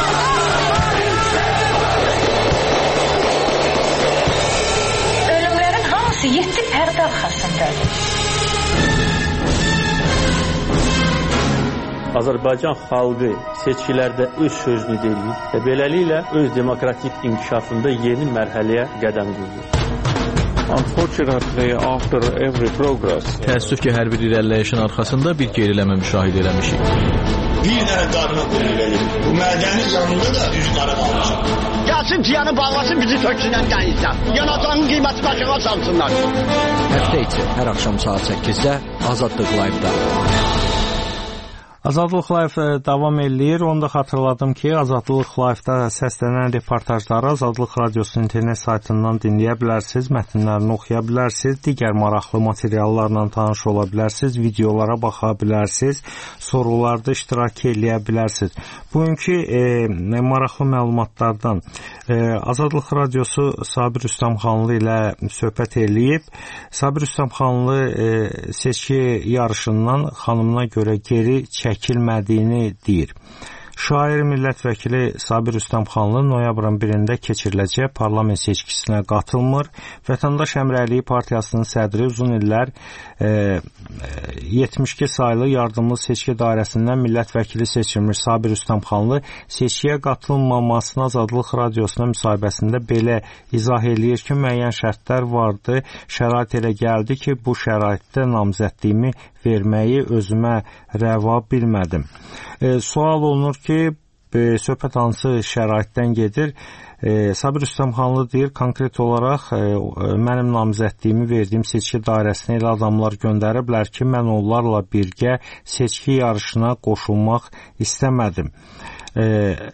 Ölümlərin hamısı yeddi pərdə arxasındadır. Azərbaycan xalqı seçkilərdə öz sözünü deyir və beləliklə öz demokratik inkişafında yeni mərhələyə qədəm qoyur. Unfortunately, after every progress, təəssüf ki, hər bir irəliləyişin arxasında bir geriləmə müşahidə eləmişik. Bir dənə qarına qulluq bu mədəni yanında da üç qara qalmışıq. Gəlsin ciyanı bağlasın, bizi töksünən dənizdən. Yanacağın qiyməti başına salsınlar. Həftə içi hər axşam saat səkkizdə Azadlıq Live-da. Azadlıq Live davam eləyir. Onu da xatırladım ki, Azadlıq Live-da səslənən reportajları Azadlıq Radiosunun internet saytından dinləyə bilərsiniz, mətnlərini oxuya bilərsiniz, digər maraqlı materiallarla tanış ola bilərsiniz, videolara baxa bilərsiniz, sorularda iştirak eləyə bilərsiniz. Bugünkü e, maraqlı məlumatlardan e, Azadlıq Radiosu Sabir Rüstəmxanlı ilə söhbət eləyib. Sabir Rüstəmxanlı e, seçki yarışından xanımına görə geri çəkilmədiyini deyir. Şair millət vəkili Sabir Rüstəmxanlı noyabrın birində keçiriləcək parlament seçkisinə qatılmır. Vətəndaş Həmrəyliyi Partiyasının sədri uzun illər e, yetmiş iki saylı yardımlı seçki dairəsindən millət vəkili seçilmiş Sabir Rüstəmxanlı seçkiyə qatılmamasına Azadlıq Radiosuna müsahibəsində belə izah eləyir ki, müəyyən şərtlər vardı. Şərait elə gəldi ki, bu şəraitdə namzədliyimi verməyi özümə rəva bilmədim. E, sual olunur ki, e, söhbət hansı şəraitdən gedir? E, Sabir Rüstəmxanlı deyir, konkret olaraq e, mənim namzədliyimi verdiyim seçki dairəsinə elə adamlar göndəriblər ki, mən onlarla birgə seçki yarışına qoşulmaq istəmədim. E,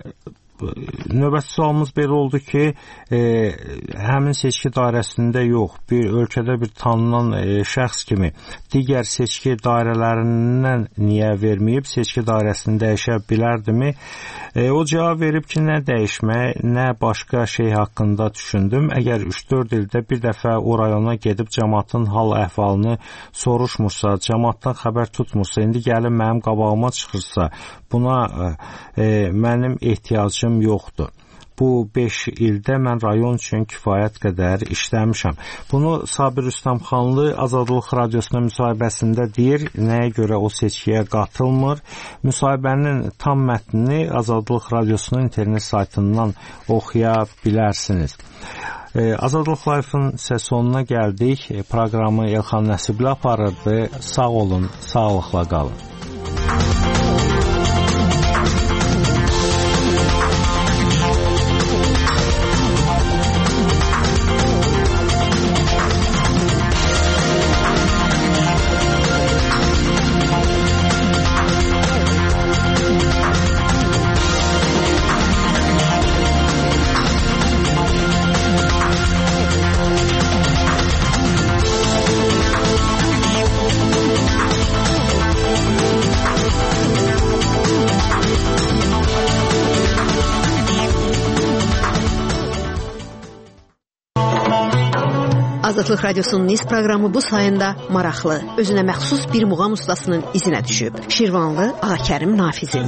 Növbəti sualımız belə oldu ki, e, həmin seçki dairəsində yox, bir ölkədə bir tanınan e, şəxs kimi digər seçki dairələrindən niyə verməyib, seçki dairəsini dəyişə bilərdimi? E, o cavab verib ki, nə dəyişmək, nə başqa şey haqqında düşündüm. Əgər üç dörd ildə bir dəfə o rayona gedib cəmaatın hal əhvalını soruşmursa, cəmaatdan xəbər tutmursa, indi gəlib mənim qabağıma çıxırsa, buna e, mənim ehtiyacım yoxdur. Bu beş ildə mən rayon üçün kifayət qədər işləmişəm. Bunu Sabir Rüstəmxanlı Azadlıq Radiosuna müsahibəsində deyir, nəyə görə o seçkiyə qatılmır. Müsahibənin tam mətnini Azadlıq Radiosunun internet saytından oxuya bilərsiniz. Azadlıq Live-ın isə sonuna gəldik. Proqramı Elxan Nəsibli aparırdı. Sağ olun, sağlıqla qalın. Azadlıq Radiosunun Niz proqramı bu sayında maraqlı, özünə məxsus bir muğam ustasının izinə düşüb. Şirvanlı Ağakərim Nafizin.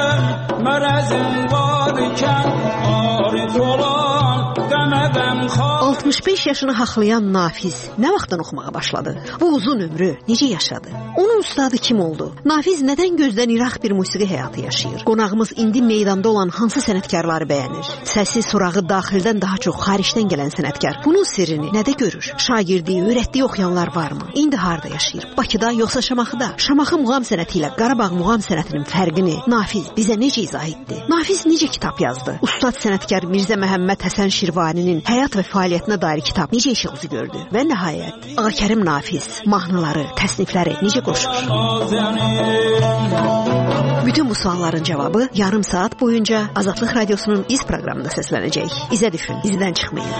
altmış beş yaşını haqlayan Nafiz nə vaxtdan oxumağa başladı? Bu uzun ömrü necə yaşadı? Onun ustadı kim oldu? Nafiz nədən gözdən iraq bir musiqi həyatı yaşayır? Qonağımız indi meydanda olan hansı sənətkarları bəyənir? Səsi, sorağı daxildən daha çox xaricdən gələn sənətkar bunun sirrini nədə görür? Şagirdi, öyrətdiyi oxuyanlar varmı? İndi harda yaşayır? Bakıda yoxsa Şamaxıda? Şamaxı muğam sənəti ilə Qarabağ muğam sənətinin fərqini Nafiz bizə necə izah etdi? Nafiz necə kitab yazdı? Ustad sənətkar Mirzə Məhəmməd Həsən Şirvaninin həyat və fəaliyyətinə dair kitab necə işıq üzü gördü? Və nəhayət, Ağakərim Nafiz mahnıları, təsnifləri necə qoşur? Bütün bu sualların cavabı yarım saat boyunca Azadlıq Radiosunun İz proqramında səslənəcək. İzə düşün, izdən çıxmayın.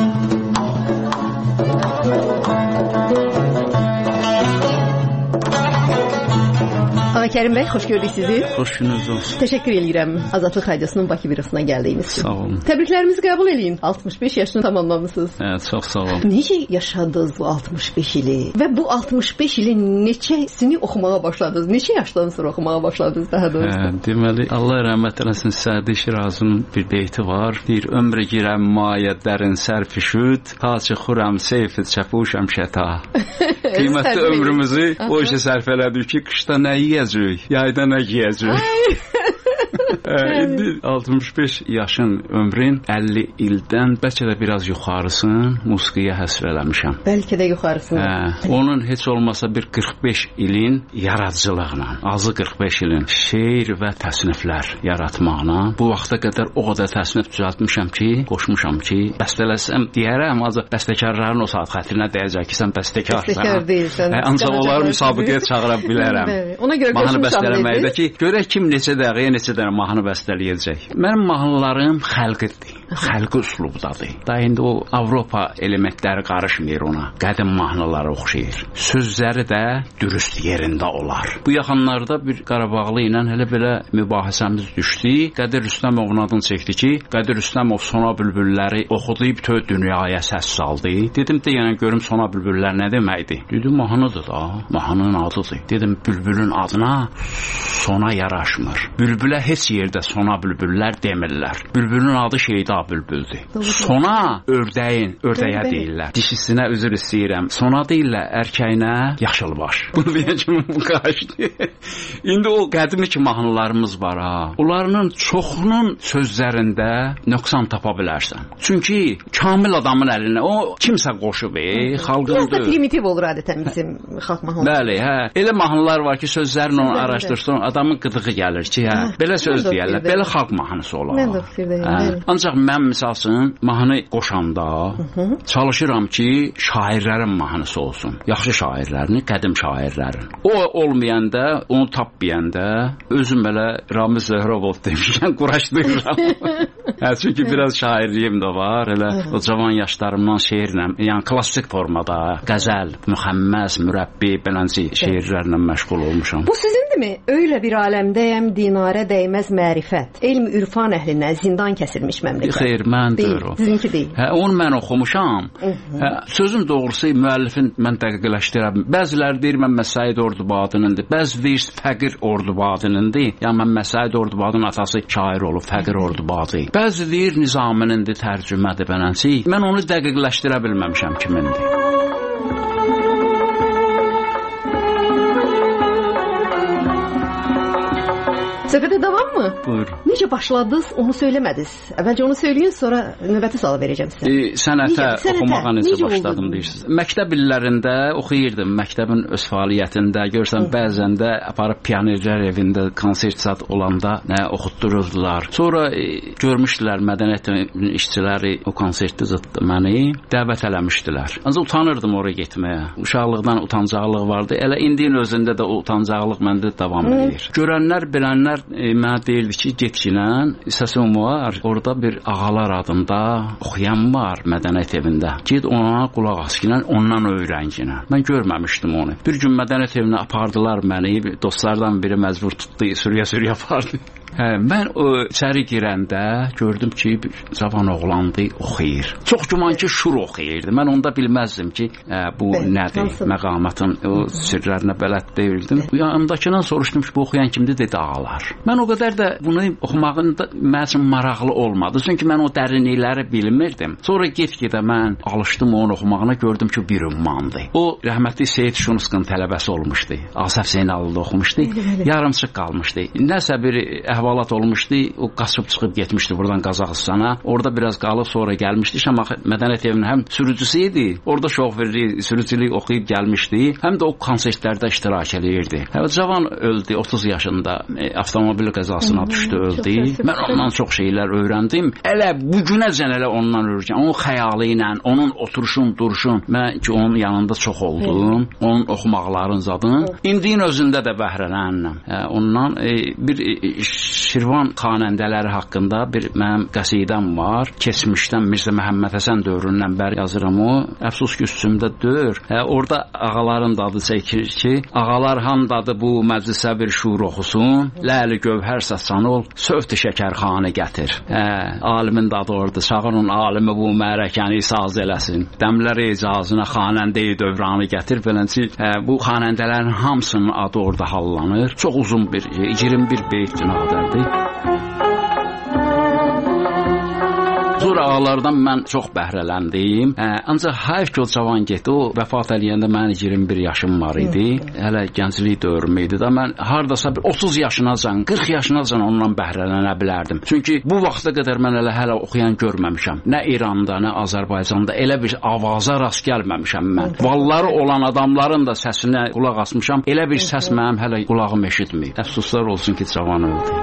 Ağakərim bəy, xoş gördük sizi. Xoş gününüz olsun. Təşəkkür edirəm Azadlıq Radiosunun Bakı bürosuna gəldiyiniz üçün. Sağ olun. Təbriklərimizi qəbul eləyin. altmış beş yaşını tamamlamışsınız. Evet, çox sağ olun. Necə yaşadınız bu altmış beş ili? Və bu altmış beş ilin neçəsini oxumağa başladınız? Neçə yaşdan sonra oxumağa başladınız daha doğrusu? Hə, deməli, Allah rəhmət eləsin, Sədi Şirazının bir beyti var. Deyir, ömrə girəm mayə dərin sərfişüd, ta çıxuram seyfid çəpuşəm şəta. Qiymətli ömrümüzü o işə sərf elədik ki, qışda nə yiyəcək, yayda nə giyəcək. İndi altmış beş yaşın ömrün əlli ildən bəlkə də biraz yuxarısını musiqiyə həsr eləmişəm. Bəlkə də yuxarısını. Hə, onun heç olmasa bir qırx beş ilin yaradıcılığına, azı qırx beş ilin şeir və təsniflər yaratmaqla bu vaxta qədər o qədər təsnif düzəltmişəm ki, qoşmuşam ki, bəstələsəm deyərəm, azı bəstəkarların o saat xətrinə deyəcək ki, sən bəstəkarsan. Bəstəkar deyilsən. Hə, ancaq onları müsabiqəyə çağıra bilərəm. Ona görə qoşmuşam ki, görək kim neçə dəqiqəyə neçə dənə mahnı bəstələyəcək. Mənim mahnılarım xəlqidir, xəlqi üslubdadır. Da indi o Avropa elementləri qarışmır ona. Qədim mahnılara oxşayır. Sözləri də dürüst yerində olar. Bu yaxınlarda bir Qarabağlı ilə elə belə mübahisəmiz düşdü. Qədir Rüstəmovun adını çəkdi ki, Qədir Rüstəmov Sona Bülbülləri oxudub tö dünyaya səs saldı. Dedim də yəni görüm Sona Bülbüllər nə deməkdir? Dedim mahnıdır da, mahnının adıdır. Dedim bülbülün adına sona yaraşmır. Bülbülə heç yerdə sona bülbüllər demirlər. Bülbülün adı Şeyda bülbüldür. Sona ördəyin, ördəyə deyirlər. Dişisinə üzr istəyirəm. Sona deyirlər erkəyinə yaşılbaş. Bunu deyən kimi bu qaçdı. İndi o qədimi ki mahnılarımız var ha. Onların çoxunun sözlərində nöqsan tapa bilərsən. Çünki kamil adamın əlinə o kimsə qoşub, e, xalqındır. Biraz da primitiv olur adətən bizim xalq mahnıları. Bəli, hə. Elə mahnılar var ki, sözlərini onu araşdırsın, adamın qıdığı gəlir ki, hə. Belə söz deyirlər, belə xalq mahnısı olar. Mən də fikirdəyim. Ancaq mən misalsın mahnı qoşanda çalışıram ki, şairlərin mahnısı olsun. Yaxşı şairlərin, qədim şairlərin. O olmayanda, onu tapmayanda özüm belə Ramiz Zöhrəbov demişəm, quraşdırıram. Hə, çünki biraz şairliyim də var. Elə o cavan yaşlarımdan şeirlə, yəni klassik formada, qəzəl, müxəmməz, mürəbbi, beləncə şeirlərlə məşğul olmuşam. Bu sizindirmi? Öylə bir aləmdəyəm, dinarə dəyməz mərifət. Elm, ürfan əhlinə zindan kəsilmiş məmləkət. Xeyr, məndir o. Sizinki deyil. Hə, onu mən oxumuşam. Hə, sözün doğrusu müəllifin mən dəqiqləşdirəm. Bəziləri deyir mən Məsəid Ordubadınındır. Bəzi deyir Fəqir Ordubadınındır. Yəni mən Məsəid Ordubadının atası şair olub, Fəqir Ordubadı. Bəzi deyir Nizaminинdir, tərcümədir beləncə. Mən onu dəqiqləşdirə bilməmişəm kimindir. Söhbətə davam mı? Buyur. Necə başladınız, onu söyləmədiniz. Əvvəlcə onu söyləyin, sonra növbəti sualı verəcəm sizə. E, sənətə, necə, oxumağa necə, necə başladım deyirsiniz? Məktəb illərində oxuyurdum, məktəbin öz fəaliyyətində. Görsən, Hı. bəzən də aparıb pionerlər evində konsert zad olanda nə oxutdururdular. Sonra e, görmüşdülər mədəniyyət işçiləri o konsertdə zətdə məni dəvət eləmişdilər. Ancaq utanırdım oraya getməyə. Uşaqlıqdan utancaqlıq vardı. Elə indinin özündə də o utancaqlıq məndə davam edir. Görənlər, bilənlər e, mənə deyirdi ki, getginən səsim var, orada bir ağalar adında oxuyan var mədəniyyət evində. Ged ona qulaq as ki, ondan öyrən ki. Mən görməmişdim onu. Bir gün mədəniyyət evinə apardılar məni, dostlardan biri məcbur tutdu, sürüyə-sürüyə apardı. Hə, mən o içəri girəndə gördüm ki, bir cavan oğlandı, oxuyur. Çox güman ki, şur oxuyurdu. Mən onda bilməzdim ki, ə, bu Bəli, nədir, hansı? Məqamatın o sirlərinə bələd deyildim. Yanımdakından soruşdum ki, bu oxuyan kimdir, dedi ağalar. Mən o qədər də bunu oxumağın da mənim üçün maraqlı olmadı. Çünki mən o dərinlikləri bilmirdim. Sonra get-gedə mən alışdım onun oxumağına, gördüm ki, bir ümmandır. O, rəhmətli Seyid Şunskın tələbəsi olmuşdu. Asaf Zeynallıda oxumuşdu. Yarımçıq qalmışdı. Nəsə bir əhvalat olmuşdu. O qaçıb çıxıb getmişdi buradan Qazaxıstana. Orada biraz qalıb sonra gəlmişdi. Şamaxı Mədəniyyət evinin həm sürücüsü idi. Orada şoförlük, sürücülük oxuyub gəlmişdi. Həm də o konsertlərdə iştirak edirdi. Hə, cavan öldü otuz yaşında. E, avtomobil qəzasına düşdü, öldü. Mən ondan çox şeylər öyrəndim. Elə bu günəcən elə ondan öyrəndim. Onun xəyalı ilə, onun oturuşun, duruşun. Mən ki onun yanında çox oldum. Onun oxumaqların zadını. İndiyin özündə də bəhrələnirəm. Hə, ondan e, bir e, Şirvan xanəndələri haqqında bir mənim qəsidəm var. Keçmişdən Mirzə Məhəmməd Həsən dövründən bəri yazıram o. Əfsus ki, üstümdə dör. Hə, orada ağaların dadı çəkir ki, ağalar handadır bu məclisə bir şuur oxusun, ləli gövhər saçan ol, sövt-i şəkərxanı gətir. Hə, alimin dadı orada, çağırın alimi bu mərəkəni saz eləsin. Dəmlər icazına xanəndə-i dövranı gətir. Beləncə, hə, bu xanəndələrin hamısının adı orada hallanır. Çox uzun bir, iyirmi bir beyt nadərdir. Sonra ağalardan mən çox bəhrələndim. Hə, ancaq hayf ki, o cavan getdi. O vəfat eləyəndə mənim iyirmi bir yaşım var idi. Hələ gənclik dövrüm idi da mən hardasa bir otuz yaşınacan, qırx yaşınacan ondan bəhrələnə bilərdim. Çünki bu vaxta qədər mən elə hələ oxuyan görməmişəm. Nə İranda, nə Azərbaycanda elə bir avaza rast gəlməmişəm mən. Valları olan adamların da səsinə qulaq asmışam. Elə bir səs mənim hələ qulağım eşitməyib. Əfsuslar olsun ki, cavan öldü.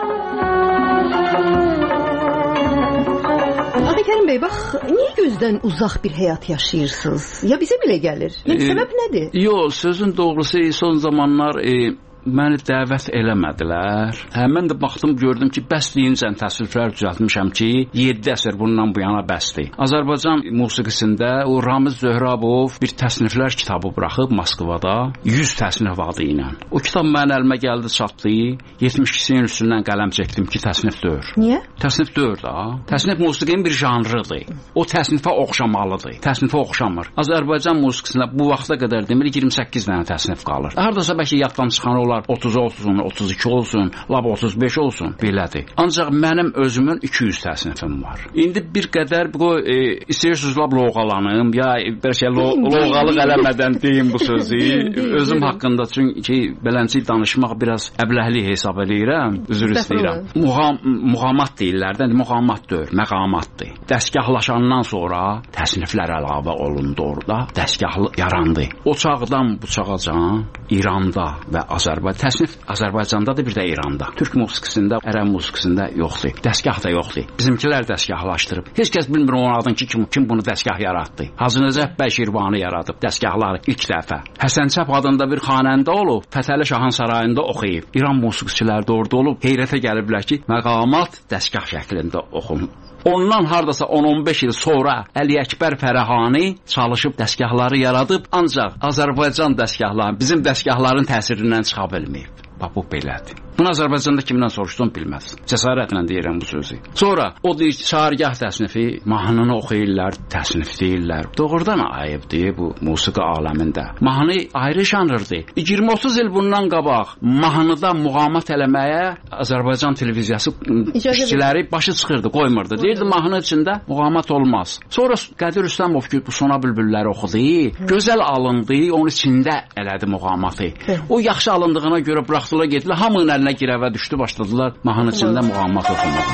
Kərim bəy, bax, niyə gözdən uzaq bir həyat yaşayırsınız? Ya bizə belə gəlir? Yəni, e, səbəb nədir? Yox, sözün doğrusu son zamanlar e, məni dəvət eləmədilər. Hə, mən də baxdım, gördüm ki, bəsliyincən təsvirlər düzəltmişəm ki, yeddi əsr bundan bu yana bəsdir. Azərbaycan musiqisində o Ramiz Zöhrabov bir təsniflər kitabı buraxıb Moskvada, yüz təsnif adı ilə. O kitab mənim əlimə gəldi, çatdı. yetmiş ikisinin üstündən qələm çəkdim ki, təsnif deyil. Niyə? Təsnif deyil da. Təsnif musiqinin bir janrıdır. O təsnifə oxşamalıdır. Təsnifə oxşamır. Azərbaycan musiqisində bu vaxta qədər demir iyirmi səkkiz dənə təsnif qalır. Hardasa bəlkə yaddan çıxan olar otuz olsun, otuz iki olsun, lab otuz beş olsun, belədir. Ancaq mənim özümün iki yüz təsnifim var. İndi bir qədər bu e, istəyirsiniz lab loğalanım, ya bir şey lo, loğalıq eləmədən deyim bu sözü. Özüm haqqında çünki beləncə danışmaq biraz əbləhli hesab edirəm, üzr istəyirəm. Muğam, muğamat deyirlər də, muğamat deyil, məqamatdır. Dəstgahlaşandan sonra təsniflər əlavə olundu orada, dəstgahlı yarandı. O çağdan bu çağacan İranda və Azərbaycanda təsnif Azərbaycanda da bir də İranda. Türk musiqisində, ərəb musiqisində yoxdur. Dəstgah da yoxdur. Bizimkilər dəstgahlaşdırıb. Heç kəs bilmir onun adını ki, kim, kim bunu dəstgah yaratdı. Hacı Nəcəf bəy Şirvani yaradıb dəstgahları ilk dəfə. Həsən Çəp adında bir xanəndə olub, Fətəli Şahın sarayında oxuyub. İran musiqiçiləri də orada olub, heyrətə gəliblər ki, məqamat dəstgah şəklində oxunub. Ondan hardasa on on beş il sonra Əli Əkbər Fərəhani çalışıb dəstgahları yaradıb, ancaq Azərbaycan dəstgahları bizim dəstgahların təsirindən çıxa bilməyib. Bax, bu belədir. Bunu Azərbaycanda kimdən soruşdum bilməz. Cəsarətlə deyirəm bu sözü. Sonra o deyir, şairgah təsnifi, mahnını oxuyurlar, təsnif deyirlər. Doğrudan ayıbdır bu musiqi aləmində. Mahnı ayrı janrdır. iyirmi otuz il bundan qabaq mahnıda muğamat eləməyə Azərbaycan televiziyası işçiləri başı çıxırdı, qoymurdu. Deyirdi, mahnı içində muğamat olmaz. Sonra Qədir Rüstəmov ki, bu Sona Bülbülləri oxudu, gözəl alındı, onun içində elədi muğamatı. O yaxşı alındığına görə buraxdılar, getdilər, hamının əlinə girəvə düşdü, başladılar mahnı içində muğamat oxumağa.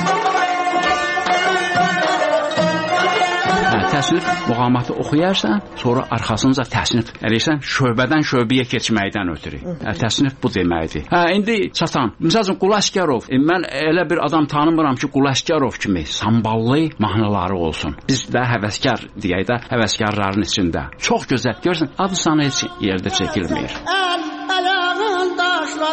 Hə, təsnif muğamatı oxuyarsan, sonra arxasınca təsnif eləyirsən, şöbədən şöbəyə keçməkdən ötürü. Hə, təsnif bu deməkdir. Hə, indi çatan. Məsələn, Qul Əsgərov. E, mən elə bir adam tanımıram ki, Qul Əsgərov kimi samballı mahnıları olsun. Biz də həvəskar deyək də, həvəskarların içində. Çox gözəl. Görürsən, adı sana heç yerdə çəkilmir. Ayağın daşlar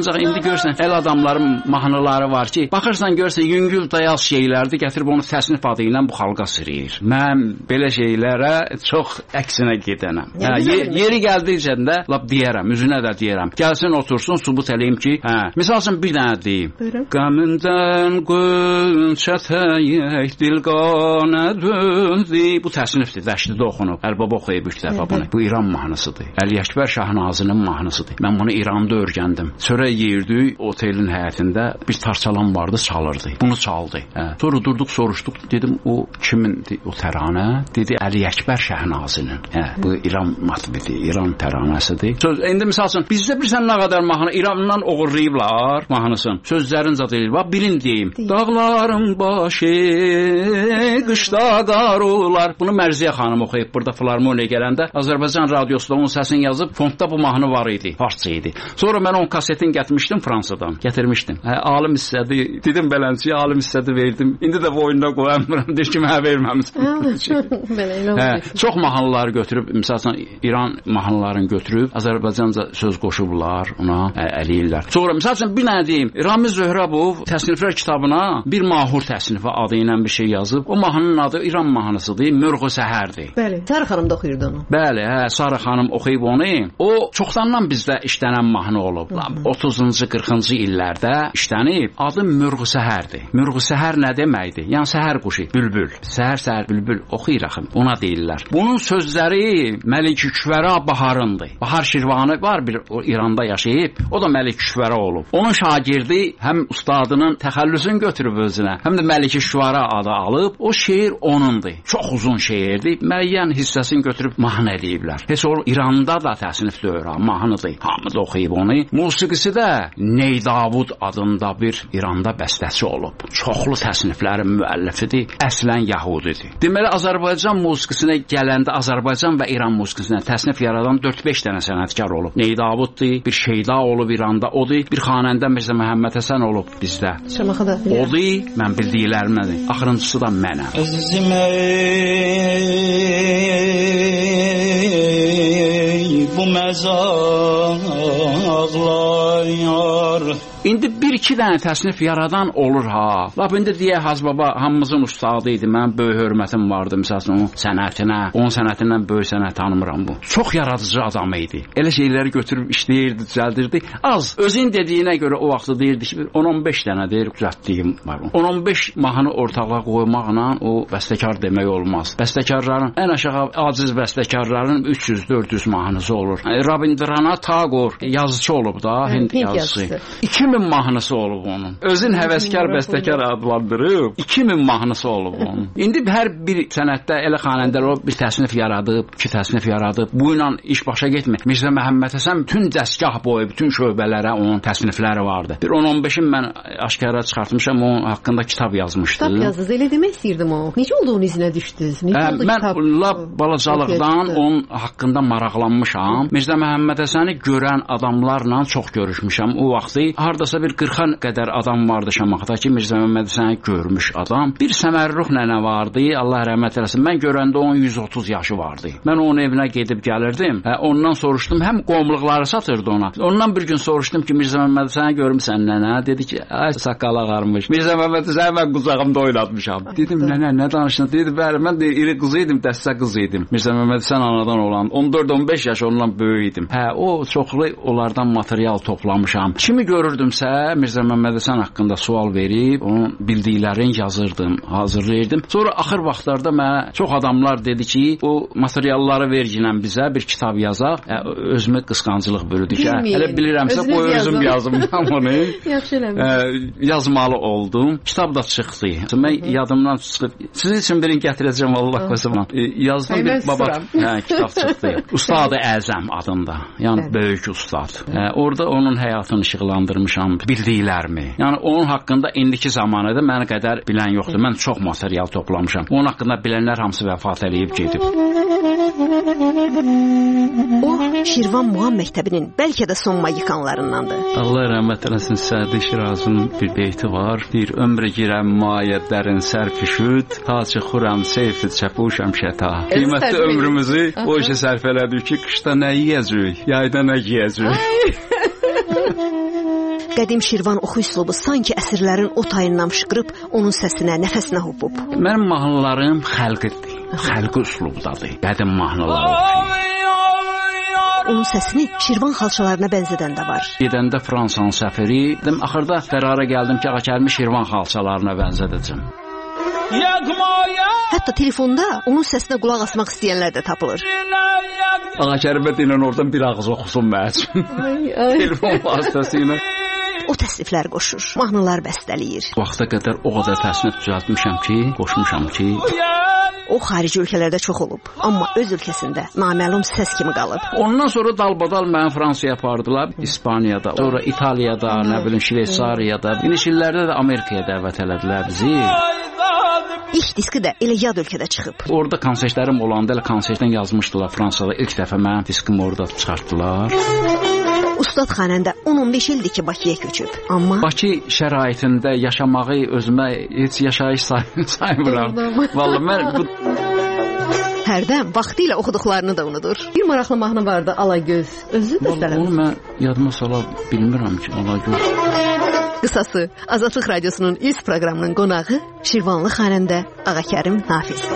Ancaq indi görsən, el adamların mahnıları var ki, baxırsan görsən, yüngül dayaz şeylərdir, gətirib onu təsnif adı ilə bu xalqa sürüyür. Mən belə şeylərə çox əksinə gedənəm. Hə, yeri gəldikcə də lap deyərəm, üzünə də deyərəm. Gəlsin, otursun, subut eləyim ki, hə, misal üçün bir dənə deyim. Qəmindən qönçə təyək dil qanə döndü. Bu təsnifdir, dəştidə oxunub. Əlbaba oxuyub ilk dəfə bunu. Bu İran mahnısıdır. Əli Əkbər Şahnazının mahnısıdır. Mən bunu İranda öyrəndim. Sonra yerdik, otelin həyətində bir tarçalan vardı, çalırdı. Bunu çaldı. Hə. Sonra durduq, soruşduq. Dedim, o kimindir o təranə? Dedi, Əli Əkbər Şahnazının. Hə, bu İran matvidir, İran təranəsidir. Söz, indi misal üçün, bizdə bilirsən nə qədər mahnı İrandan oğurlayıblar mahnısını. Sözlərin zadı deyil. Bax, bilin deyim. Dağların başı, qışda qarular. Bunu Mərziyə xanım oxuyub burada Filarmoniya gələndə. Azərbaycan radiosunda onun səsini yazıb, fondda bu mahnı var idi, farsça idi. Sonra mən onun kasetini gətirmişdim Fransadan. Gətirmişdim. Hə, alim hissədi. Dedim belənçiyə alim hissədi verdim. İndi də bu oyunda qoyamıram. Deyir ki, mənə verməmişsin. Belə elə olur. Çox mahnıları götürüb, məsələn, İran mahnılarını götürüb, Azərbaycanca söz qoşublar, ona əliyirlər. Sonra, məsələn, bir nə deyim, Ramiz Zöhrəbov təsniflər kitabına bir mahur təsnifi adı ilə bir şey yazıb. O mahnının adı İran mahnısıdır, Mürğü Səhərdir. Bəli, Sarı xanım da oxuyurdu onu. Bəli, hə, Sarı xanım oxuyub onu. O, çoxdandan bizdə işlənən mahnı olub. otuzuncu qırxıncı illərdə işlənib. Adı Mürğü Səhərdir. Mürğü Səhər nə deməkdir? Yəni səhər quşu, bülbül. Səhər-səhər bülbül oxuyur axı. Ona deyirlər. Bunun sözləri Məlik-i-Küvəra Baharındır. Bahar Şirvanı var bir o İranda yaşayıb. O da Məlik-i-Küvəra olub. Onun şagirdi həm ustadının təxəllüsünü götürüb özünə, həm də Məlik-i-Küvəra adı alıb. O şeir onundur. Çox uzun şeirdir. Müəyyən hissəsini götürüb mahnı ediblər. Heç o İranda da təsnif deyir, mahnıdır. Hamı da oxuyub onu. Musiqisi də Ney Davud adında bir İranda bəstəçi olub. Çoxlu təsniflərin müəllifidir. Əslən Yahudidir. Deməli, Azərbaycan musiqisinə gələndə Azərbaycan və İran musiqisinə təsnif yaradan dörd beş dənə sənətkar olub. Ney Davuddur, bir Şeyda olub İranda, odur. Bir xanəndə Mirzə Məhəmməd Həsən olub bizdə. Odur, mən bildiklərimdir. Axırıncısı da mənəm. Əzizim ey, bu məzaqlar. İndi bir-iki dənə təsnif yaradan olur ha. Lap indi deyək Hacı Baba hamımızın ustadı idi. Mən böyük hörmətim vardı. Məsələn, onun sənətinə, onun sənətindən böyük sənət tanımıram bu. Çox yaradıcı adam idi. Elə şeyləri götürüb işləyirdi, düzəldirdi. Az. Özün dediyinə görə o vaxtı deyirdi ki, on on beş dənə deyir, düzəltdiyim var. on on beş mahnı ortalığa qoymaqla o bəstəkar demək olmaz. Bəstəkarların, ən aşağı aciz bəstəkarların üç yüz dörd yüz mahnısı olur. Rabindranath Tagore yazıcı olub da, Hind yazıcısı. iki min mahnısı olub onun. Özün həvəskar bəstəkar adlandırıb iki min mahnısı olub onun. İndi hər bir sənətdə elə xanəndələr olub, bir təsnif yaradıb, iki təsnif yaradıb. Bu ilə iş başa getmir. Mirzə Məhəmməd Həsən bütün dəstgah boyu, bütün şöbələrə onun təsnifləri vardı. Bir on on beşin mən aşkara çıxartmışam, onun haqqında kitab yazmışdı. Kitab yazdınız, elə demək istəyirdim o. Necə oldu onun izinə düşdünüz? Necə oldu mən kitab? Mən lap balacalıqdan onun haqqında maraqlanmışam. Mirzə Məhəmməd Həsəni görən adamlarla çox görüşmüşəm. O vaxtı hardasa bir qırxan qədər adam vardı Şamaxıda ki, Mirzə Məhəmməd Həsəni görmüş adam. Bir Səmərruh nənə vardı, Allah rəhmət eləsin. Mən görəndə onun yüz otuz yaşı vardı. Mən onun evinə gedib gəlirdim. Hə, ondan soruşdum, həm qomluqları satırdı ona. Ondan bir gün soruşdum ki, Mirzə Məhəmməd Həsəni görmüsən nənə? Dedi ki, ay saqqal ağarmış. Mirzə Məhəmməd Həsəni mən qucağımda oynatmışam. Dedim, nənə, nə danışdın? Dedi, bəli, mən də iri qız idim, dəstə qız idim. Mirzə Məhəmməd Həsən anadan olan on dörd on beş yaş ondan böyük idim. Hə, o çoxlu onlardan material toplamışam. Kimi görürdümsə, Mirzə Məhəmməd Həsən haqqında sual verib, onun bildiklərini yazırdım, hazırlayırdım. Sonra axır vaxtlarda mənə çox adamlar dedi ki, o materialları verginən bizə bir kitab yazaq. Hə, özümə qısqancılıq bürüdü ki, hələ bilirəmsə qoy özüm yazım onu. Yaxşı eləmişsiniz. Yazmalı oldum. Kitab da çıxdı. Mən yadımdan çıxıb, siz üçün birini gətirəcəm Allah qoysun. Yazdım bir baba, hə, kitab çıxdı. Ustad-ı Əzəm adında. Yəni böyük ustad. Hə, orada onun həyatını işıqlandırmışam, bildiklərimi. Yəni onun haqqında indiki zamanədə mənə qədər bilən yoxdur. Mən çox material toplamışam. Onun haqqında bilənlər hamısı vəfat eləyib gedib. O Şirvan Muğam məktəbinin bəlkə də son magikanlarındandır. Allah rəhmət eləsin, Sədi Şirazın bir beyti var. Deyir, ömrə girəm mayədlərin sərfişüd, ta çıxuram seyfi çəpuşam şəta. Qiymətli ömrümüzü o işə sərf elədik ki, qışda nə yiyəcək, yayda nə giyəcək. Qədim Şirvan oxu üslubu sanki əsrlərin o tayından fışqırıb onun səsinə, nəfəsinə hopub. Mənim mahnılarım xəlqidir. Xəlqi üslubdadır. Qədim mahnılar oxuyur. Onun səsini Şirvan xalçalarına bənzədən də var. Gedəndə Fransanın səfiri, dedim, axırda qərara gəldim ki, Ağakərimi Şirvan xalçalarına bənzədəcəm. Hətta telefonda onun səsinə qulaq asmaq istəyənlər də tapılır. Ağakərimə deyilən oradan bir ağız oxusun mənim. Telefon vasitəsilə. O təsniflər qoşur, mahnılar bəstələyir. Vaxta qədər o qədər təsnif düzəltmişəm ki, qoşmuşam ki, o xarici ölkələrdə çox olub, amma öz ölkəsində naməlum səs kimi qalıb. Ondan sonra dalbadal məni Fransaya apardılar, İspaniyada, sonra İtaliyada, nə bilim Şveysariyada, iniş illərdə də Amerikaya dəvət elədilər bizi. İlk diski də elə yad ölkədə çıxıb. Orada konsertlərim olanda elə konsertdən yazmışdılar Fransada. İlk dəfə mənim diskimi orada çıxartdılar. Ustad xanəndə on on beş ildir ki, Bakıya köçüb. Amma Bakı şəraitində yaşamağı özümə heç yaşayış saymıram. Vallahi mən bu hərdən vaxtı ilə oxuduqlarını da unudur. Bir maraqlı mahnı vardı, Alagöz. Özü bəstələmiş. Onu mən yadıma sala bilmirəm ki, Alagöz. Qısası, Azadlıq Radiosunun ilk proqramının qonağı Şirvanlı xanəndə Ağakərim Nafizdir.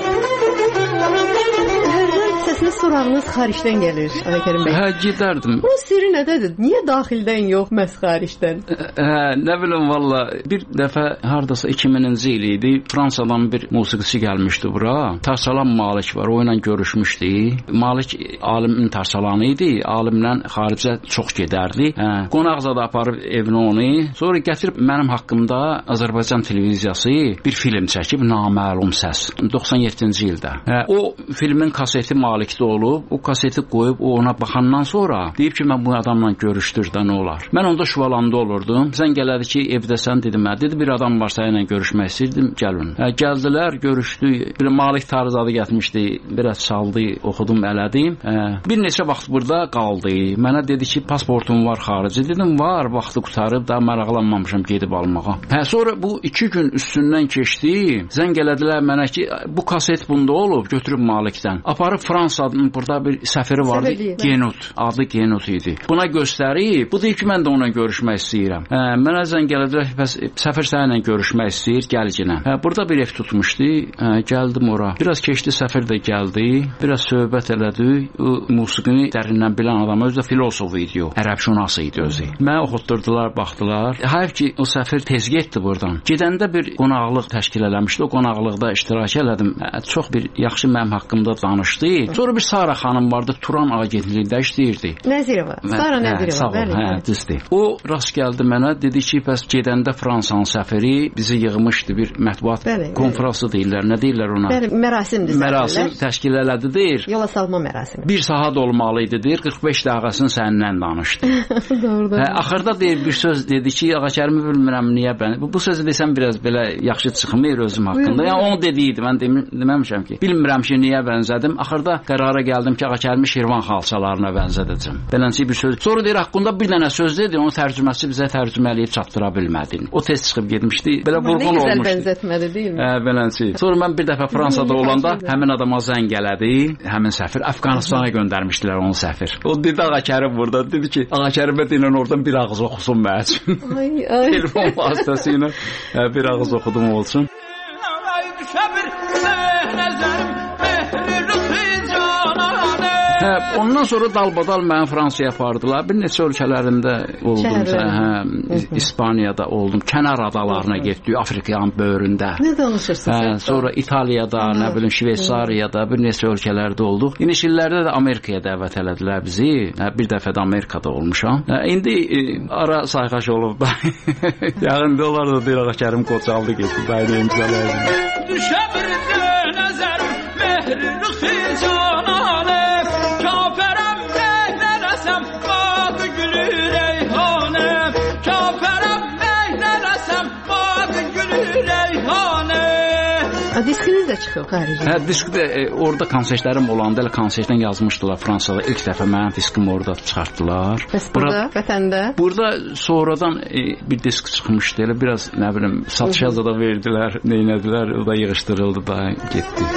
Səsiniz, sorağınız xaricdən gəlir, Ağakərim bəy. Hə, gedərdim. Bunun sirri nədədir? Niyə daxildən yox, məhz xaricdən? Hə, nə bilim, valla, bir dəfə hardasa iki minci il idi, Fransadan bir musiqiçi gəlmişdi bura. Tarsalan Malik var, o ilə görüşmüşdü. Malik alimin tarsalanı idi, alimlə xaricə çox gedərdi. Hə, qonaqzada aparıb evini onu, sonra gətirib mənim haqqımda Azərbaycan televiziyası bir film çəkib, Naməlum Səs, doxsan yeddinci ildə. Hə, o filmin kaseti Malikdə olub, o kaseti qoyub, o ona baxandan sonra deyib ki, mən bu adamla görüşdürdə nə olar. Mən onda Şuvalanda olurdum. Zəng elədi ki, evdəsən, dedim, hə, dedi, bir adam var səninlə görüşmək istəyirdim, gəlin. Hə, gəldilər, görüşdük. Bir Malik Tarzadı getmişdi, biraz çaldı, oxudum, elədim. Hə, bir neçə vaxt burada qaldı. Mənə dedi ki, pasportum var xarici. Dedim, var, vaxtı qutarıb, daha maraqlanmamışam gedib almağa. Hə, sonra bu iki gün üstündən keçdi. Zəng elədilər mənə ki, bu kaset bunda olub, götürüb Malikdən. Aparıb Fransanın burada bir səfiri vardı, Genut, adı Genut idi. Buna göstərib, bu deyir ki, mən də onunla görüşmək istəyirəm. Hə, mənə zəng elədilər ki, bəs səfir səninlə görüşmək istəyir, gəl ginə. Hə, burada bir ev tutmuşdu, hə, gəldim ora. Biraz keçdi, səfir də gəldi, biraz söhbət elədik. O musiqini dərindən bilən adam, özü də filosof idi o, ərəbşünas idi özü. Mənə oxutdurdular, baxdılar. Hayf ki, o səfir tez getdi buradan. Gedəndə bir qonaqlıq təşkil eləmişdi, o qonaqlıqda iştirak elədim. Hə, çox bir yaxşı mənim haqqımda danışdı. Sonra bir Sara xanım vardı, Turan agentliğində işləyirdi. Nəzirova, Sara Nəzirova, bəli. Hə, düzdür. O rast gəldi mənə, dedi ki, bəs gedəndə Fransanın səfiri bizi yığmışdı bir mətbuat bəli, konfransı deyirlər, nə deyirlər ona? Bəli, mərasimdir. Mərasim təşkil elədi, deyir. Yola salma mərasimi. Bir saat olmalı idi, deyir, qırx beş dəqiqəsini səninlə danışdı. Doğrudan. Hə, axırda deyir, bir söz dedi ki, Ağakərimi bilmirəm niyə bən. Bu, bu sözü desəm biraz belə yaxşı çıxmır özüm haqqında. Yəni onu dediydi, mən deməmişəm ki, bilmirəm ki, niyə bənzədim. Axırda qərara gəldim ki, Ağakərimi Şirvan xalçalarına bənzədəcəm. Belənçi bir söz. Sonra deyir, haqqında bir dənə söz dedi, onun tərcüməsi bizə tərcümə eləyib çatdıra bilmədin. O tez çıxıb getmişdi. Belə vurğun olmuşdu. Nə gözəl bənzətmədi, deyilmi? Hə, belənçi. Sonra mən bir dəfə Fransada olanda həmin adama zəng elədi. Həmin səfir Əfqanistana göndərmişdilər onu səfir. O dedi Ağakərim burada. Dedi ki, Ağakərimə deyilən oradan bir ağız oxusun mənim. Ay, ay. Telefon vasitəsilə bir ağız oxudum olsun. Hə, ondan sonra dalbadal məni Fransaya apardılar. Bir neçə ölkələrində oldum. Hə, İspaniyada oldum. Kənar adalarına getdik, Afrikanın böyründə. Nə danışırsınız? Hə, sonra İtaliyada, Aa. nə bilim Şveysariyada bir neçə ölkələrdə olduq. İniş illərdə də Amerikaya dəvət elədilər bizi. Hə, bir dəfə də Amerikada olmuşam. Hə, indi e, ara sayğaş olub. Yağın dolar da deyir Ağakərim qocaldı getdi. Bəyə imzalayır. Düşə bir nəzər mehrilik cananə. Diskiniz də çıxıb xaricdə. Hə, diskdə e, orada konsertlərim olanda elə konsertdən yazmışdılar Fransada. İlk dəfə mənim diskimi orada çıxartdılar. Bəs burada, vətəndə? Burada sonradan e, bir disk çıxmışdı. Elə biraz nə bilim satışa da verdilər, neynədilər, o da yığışdırıldı da getdi.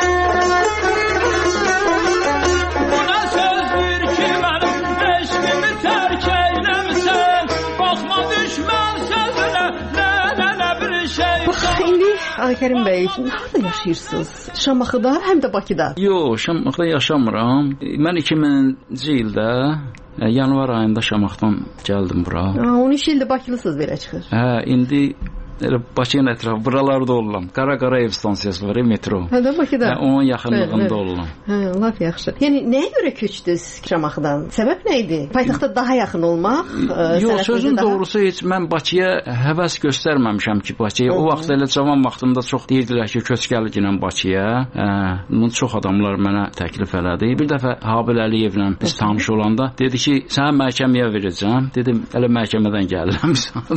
Buna söz ver ki mənim eşqimi tərk eyləmsən, baxma düşmə indi Ağakərim bəy, harada yaşayırsınız? Şamaxıda, həm də Bakıda? Yox, Şamaxıda yaşamıram. Mən iki minci ildə yanvar ayında Şamaxıdan gəldim bura. on üç ildir Bakılısınız belə çıxır. Hə, indi elə Bakının ətrafı, buralarda oluram. Qara-Qarayev stansiyası var, metro. Hə, də Bakıda. Hə, onun yaxınlığında oluram. Hə, laf yaxşı. Yəni, nəyə görə köçdünüz Şamaxıdan? Səbəb nə idi? Paytaxta daha yaxın olmaq? Yox, sözün daha... doğrusu heç mən Bakıya həvəs göstərməmişəm ki, Bakıya. O vaxt elə cavan vaxtımda çox deyirdilər ki, köç gəl gələn Bakıya. Hə, bunu çox adamlar mənə təklif elədi. Bir dəfə Habil Əliyevlə biz tanış olanda dedi ki, sənə məhkəməyə verəcəm. Dedim, elə məhkəmədən gəlirəm.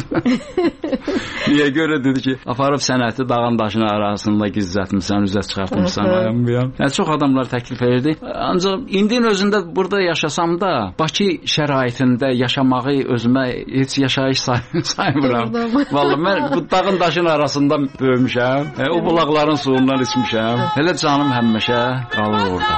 Niyə görə dedi ki, aparıb sənəti dağın daşın arasında gizlətmirsən, üzə çıxartmışsan, ayam bu yan. Yəni, çox adamlar təklif edirdi. Ancaq indinin özündə burada yaşasam da, Bakı şəraitində yaşamağı özümə heç yaşayış say saymıram. Vallahi mən bu dağın daşın arasında böyümüşəm, e, o bulaqların suyundan içmişəm. Elə canım həmişə qalır orada.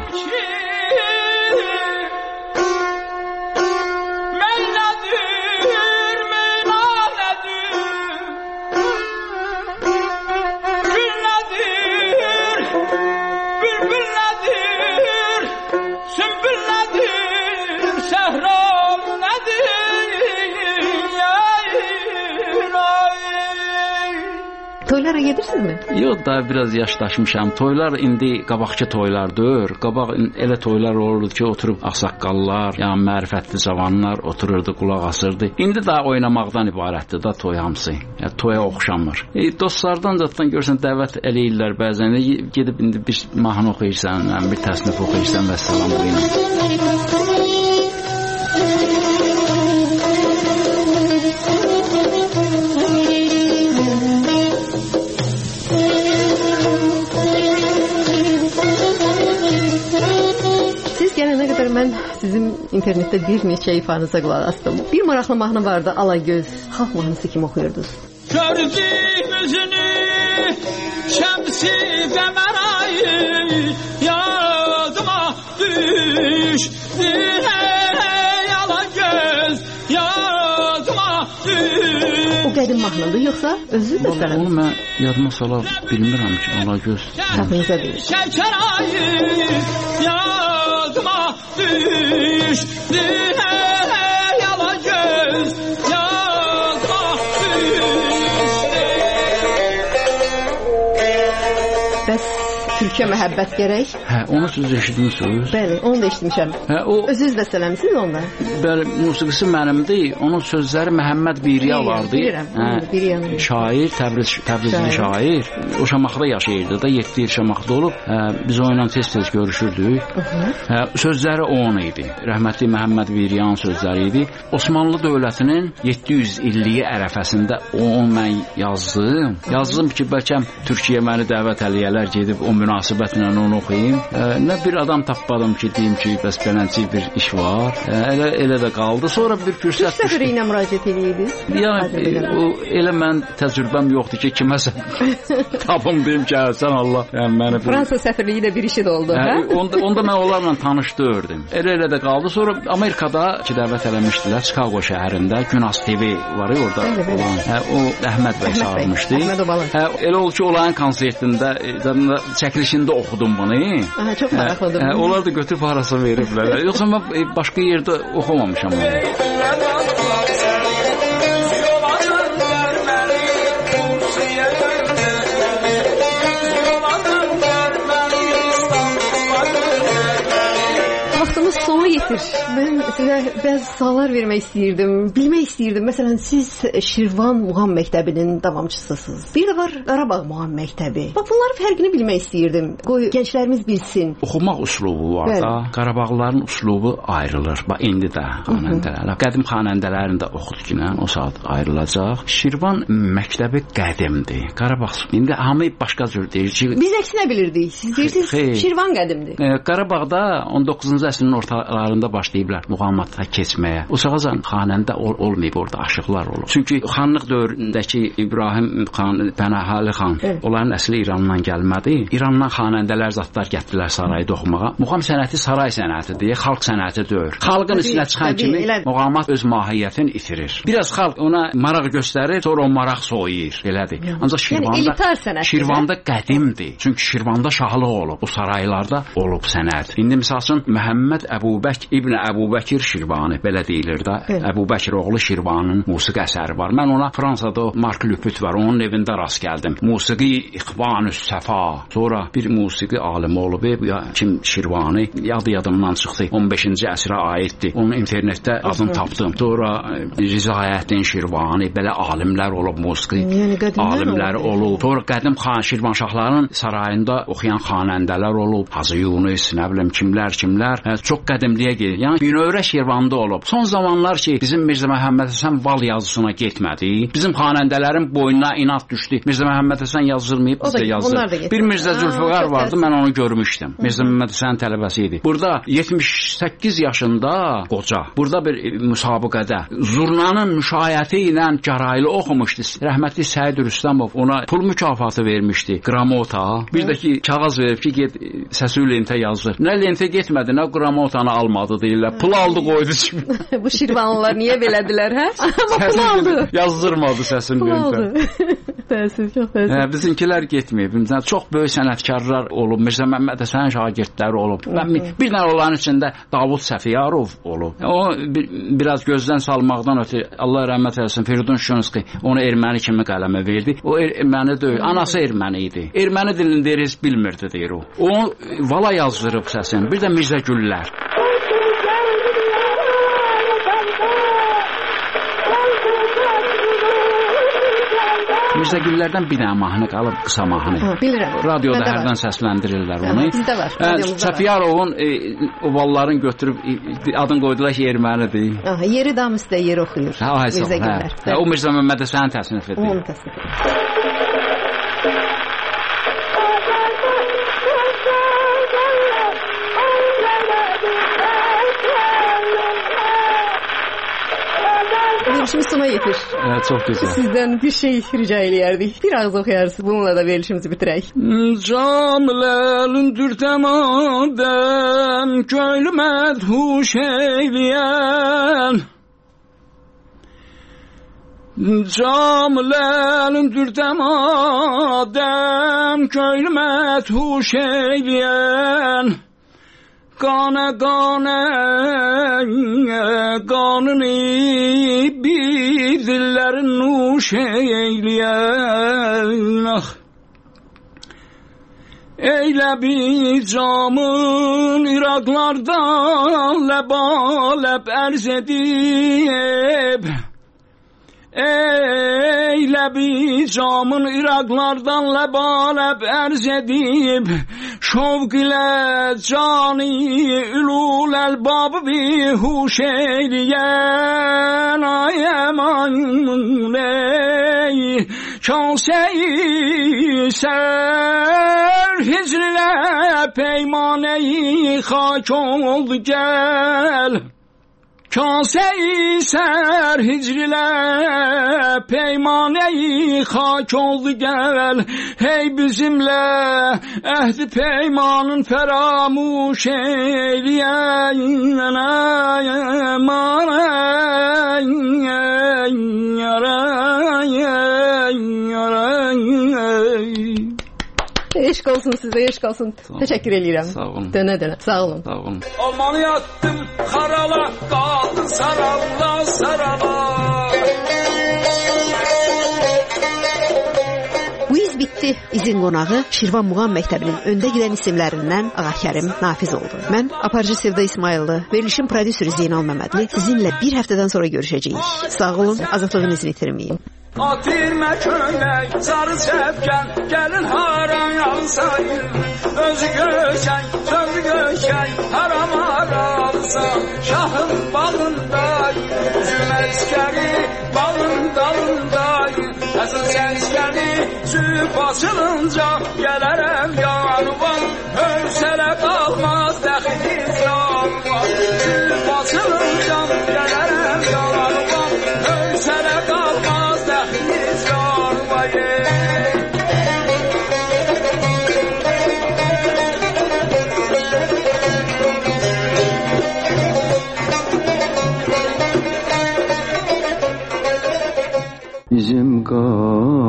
Toylara gedirsinizmi? Yox, daha biraz yaşlaşmışam. Toylar indi qabaqki toylardır. Qabaq elə toylar olurdu ki, oturub ağsaqqallar, yəni mərifətli cavanlar otururdu, qulaq asırdı. İndi daha oynamaqdan ibarətdir da toy hamısı. Yəni toya oxşamır. E, dostlardan zaten görsən dəvət eləyirlər bəzən. E, gedib indi bir mahnı oxuyursan, yəni bir təsnif oxuyursan və salam buyurun. Mən sizin internetdə bir neçə ifanıza qulaq asdım. Bir maraqlı mahnı vardı, Alagöz. Xalq mahnısı kimi oxuyurdunuz. Gördüm üzünü, şəmsi qəmər ayı, yadıma düşdü, hey Alagöz, yadıma düşdü. O qədim mahnıdır, yoxsa özü də sənə? Onu mən yadıma sala bilmirəm ki, Alagöz. Tapınıza deyil. Şəkər ayı, yadıma düşdü, hey Alagöz, yadıma düşdü. Bəs Türkiyə məhəbbət gərək? Hə, onu siz eşitmişsiniz? Bəli, onu da eşitmişəm. Hə, o özünüz bəstələmisiniz onda? Bəli, musiqisi mənimdir. Onun sözləri Məhəmməd Biriya vardı. Bilirəm, Biriyanın. Hə, şair, Təbriz Təbrizli şair. O Şamaxıda yaşayırdı da, yeddi il Şamaxıda olub. Hə, biz onunla tez-tez görüşürdük. Hə, sözləri onun idi. Rəhmətli Məhəmməd Biriyanın sözləri idi. Osmanlı dövlətinin yeddi yüz illiyi ərəfəsində onu mən yazdım. Yazdım ki, bəlkə Türkiyə məni dəvət eləyərlər, gedib o münasibətlə onu oxuyayım. E, nə bir adam tapmadım ki, deyim ki, bəs beləncə bir iş var. E, elə elə də qaldı. Sonra bir fürsət düşdü. Səfir ilə müraciət edirdiniz? Yəni o elə mən təcrübəm yoxdur ki, kiməsə tapım deyim ki, sən Allah, yəni məni Fransa səfirliyi də bir işi də oldu, hə? Onda onda mən onlarla tanışdırdım. Elə elə də qaldı. Sonra Amerikada ki, dəvət eləmişdilər, Chicago şəhərində, Günas T V var ya orada olan. Hə, o Əhməd bəy çağırmışdı. Hə, elə oldu ki, onların konsertində çəkilişində oxudum bunu. Aha, çox maraqlıdır. Hə, onlar da götürüb harasa veriblər. Yoxsa mən başqa yerdə oxumamışam onu. Sona yetir. Mən sizə bəzi suallar vermək istəyirdim. Bilmək istəyirdim. Məsələn, siz Şirvan Muğam məktəbinin davamçısısınız. Bir də var Qarabağ Muğam məktəbi. Bax, bunların fərqini bilmək istəyirdim. Qoy gənclərimiz bilsin. Oxumaq üslubu var da. Qarabağlıların üslubu ayrılır. Bax, indi də xanəndələr. Qədim xanəndələrin də oxuduğuna o saat ayrılacaq. Şirvan məktəbi qədimdir. Qarabağ indi hamı başqa cür deyir ki, biz əksinə bilirdik. Siz deyirsiniz Şirvan qədimdir. E, Qarabağda on doqquzuncu əsrin ortalarında yaşında başlayıblar muğamata keçməyə. O sağacan xanəndə ol olmayıb orada aşıqlar olub. Çünki xanlıq dövründəki İbrahim xan, Pənahəli xan, evet. Onların əsli İrandan gəlmədi. İrandan xanəndələr zatlar gətirdilər sarayda oxumağa. Muğam sənəti saray sənətidir, xalq sənəti deyil. Xalqın içinə çıxan kimi muğamat öz mahiyyətini itirir. Biraz xalq ona maraq göstərir, sonra o maraq soyuyur, elədir. Ancaq Şirvanda yəni, Şirvanda qədimdir. Çünki Şirvanda şahlıq olub, bu saraylarda olub sənət. İndi misal üçün Məhəmməd Əbubək İbn Əbubəkir Şirvani belə deyilir də. Evet. Əbubəkir oğlu Şirvanın musiqi əsəri var. Mən ona Fransada Mark Lüpüt var, onun evində rast gəldim. Musiqi İxvanüs Səfa. Sonra bir musiqi alimi olub, ya kim Şirvani, yadı yadımdan çıxdı. on beşinci əsrə aiddir. Onun internetdə adını tapdım. Sonra Rizayəddin Şirvani, belə alimlər olub, musiqi yəni, alimlər olub. olub. Sonra qədim xan Şirvanşahların sarayında oxuyan xanəndələr olub. Hacı Yunus, nə bilim kimlər, kimlər. Hə, çox qədimliyə gedir. Yəni Binövrə Şirvanda olub. Son zamanlar ki, bizim Mirzə Məhəmməd Həsən val yazısına getmədi. Bizim xanəndələrin boynuna inat düşdü. Mirzə Məhəmməd Həsən yazılmayıb, biz də yazılır. Bir Mirzə Zülfüqar vardı, mən onu görmüşdüm. Mirzə Məhəmməd Həsən tələbəsi idi. Burada yetmiş səkkiz yaşında qoca. Burada bir müsabiqədə zurnanın müşayiəti ilə gəraylı oxumuşdu. Rəhmətli Səid Rüstəmov ona pul mükafatı vermişdi. Gramota. Bir də ki, kağız verib ki, get səsi lentə yazır. Nə lentə getmədi, nə gramotanı almadı deyirlər. Pul aldı qoydu kimi. Bu Şirvanlılar niyə belədilər, hə? Amma pul aldı. Yazdırmadı səsin lentə. Təəssüf, çox təəssüf. Hə, bizimkilər getməyib. Çox böyük sənətkarlar olub. Mirzə Məhəmməd Həsən şagirdləri olub. Bir dənə onların içində Davud Səfiyarov olub. O bir, biraz gözdən salmaqdan ötürü Allah rəhmət eləsin Firidun Şönski onu erməni kimi qələmə verdi. O erməni deyil, anası erməni idi. Erməni dilində heç bilmirdi deyir o. O vala yazdırıb səsin. Bir də Mirzə Güllər. Mirzə Güllərdən bir dənə mahnı qalıb, qısa mahnı. Ha, bilirəm. Radioda hərdən səsləndirirlər onu. Ha, bizdə var. Səfiyarovun e, ovalların götürüb e, adını qoydular ki, ermənidir. Aha, yeri dam üstə yer oxuyur. Ha, Mirzə Güllər. Hə. O Mirzə Məhəmməd Həsəni təsnif edir. Onu təsnif edir. Verilişimiz sona yetir. Evet, çok güzel. Sizden bir şey rica eləyərdik. Bir ağız oxuyarsınız. Bununla da verilişimizi bitirək. Camiləlin dürtəmadəm köylü mədhuş eyləyən Camiləlin dürtəmadəm köylü mədhuş eyləyən Qana qana qanını bir dillərin nuş eyləyən ah. Eylə bir camın İraqlardan ləb-ləb ərz edib Eylə bir camın İraqlardan ləb-ləb ərz edib Şovq ilə cani ülul əlbabı bir huş eyləyən Ay əman ey Kase-i sər hicrlə peymaneyi xak oldu gəl Kase-i sər hicrlə peymaneyi xak oldu gəl Hey bizimlə əhdi peymanın fəramuş eyləyən Ay aman ay ay Eşq olsun sizə, eşq olsun. Təşəkkür eləyirəm. Sağ olun. Dönə dönə, sağ olun. Sağ olun. Aman yattım xarala, qaldı sarala, sarala. Bu iz bitdi. İzin qonağı Şirvan Muğam Məktəbinin öndə gedən isimlərindən Ağakərim Nafiz oldu. Mən aparıcı Sevda İsmayıllı, verilişin prodüseri Zeynal Məmmədli sizinlə bir həftədən sonra görüşəcəyik. Sağ olun, azadlığınızı itirməyin. Atirmə köynək, sarı səpkən, gəlin haran yansayır. Özü göçək, sözü göçək, haram haralsa, şahın bağındayır. Üzüm əskəri, bağın dalındayır. Əsıl səskəri, süp açılınca, gələrəm yanıma. Hövsələ qalmaz, dəxiliz yanıma.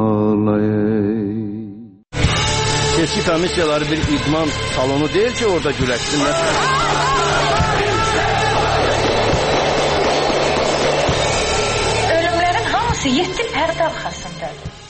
Seçki komissiyaları bir idman salonu deyil ki, orada güləşsinlər. Ölümlərin hamısı yeddi pərdə arxasındadır.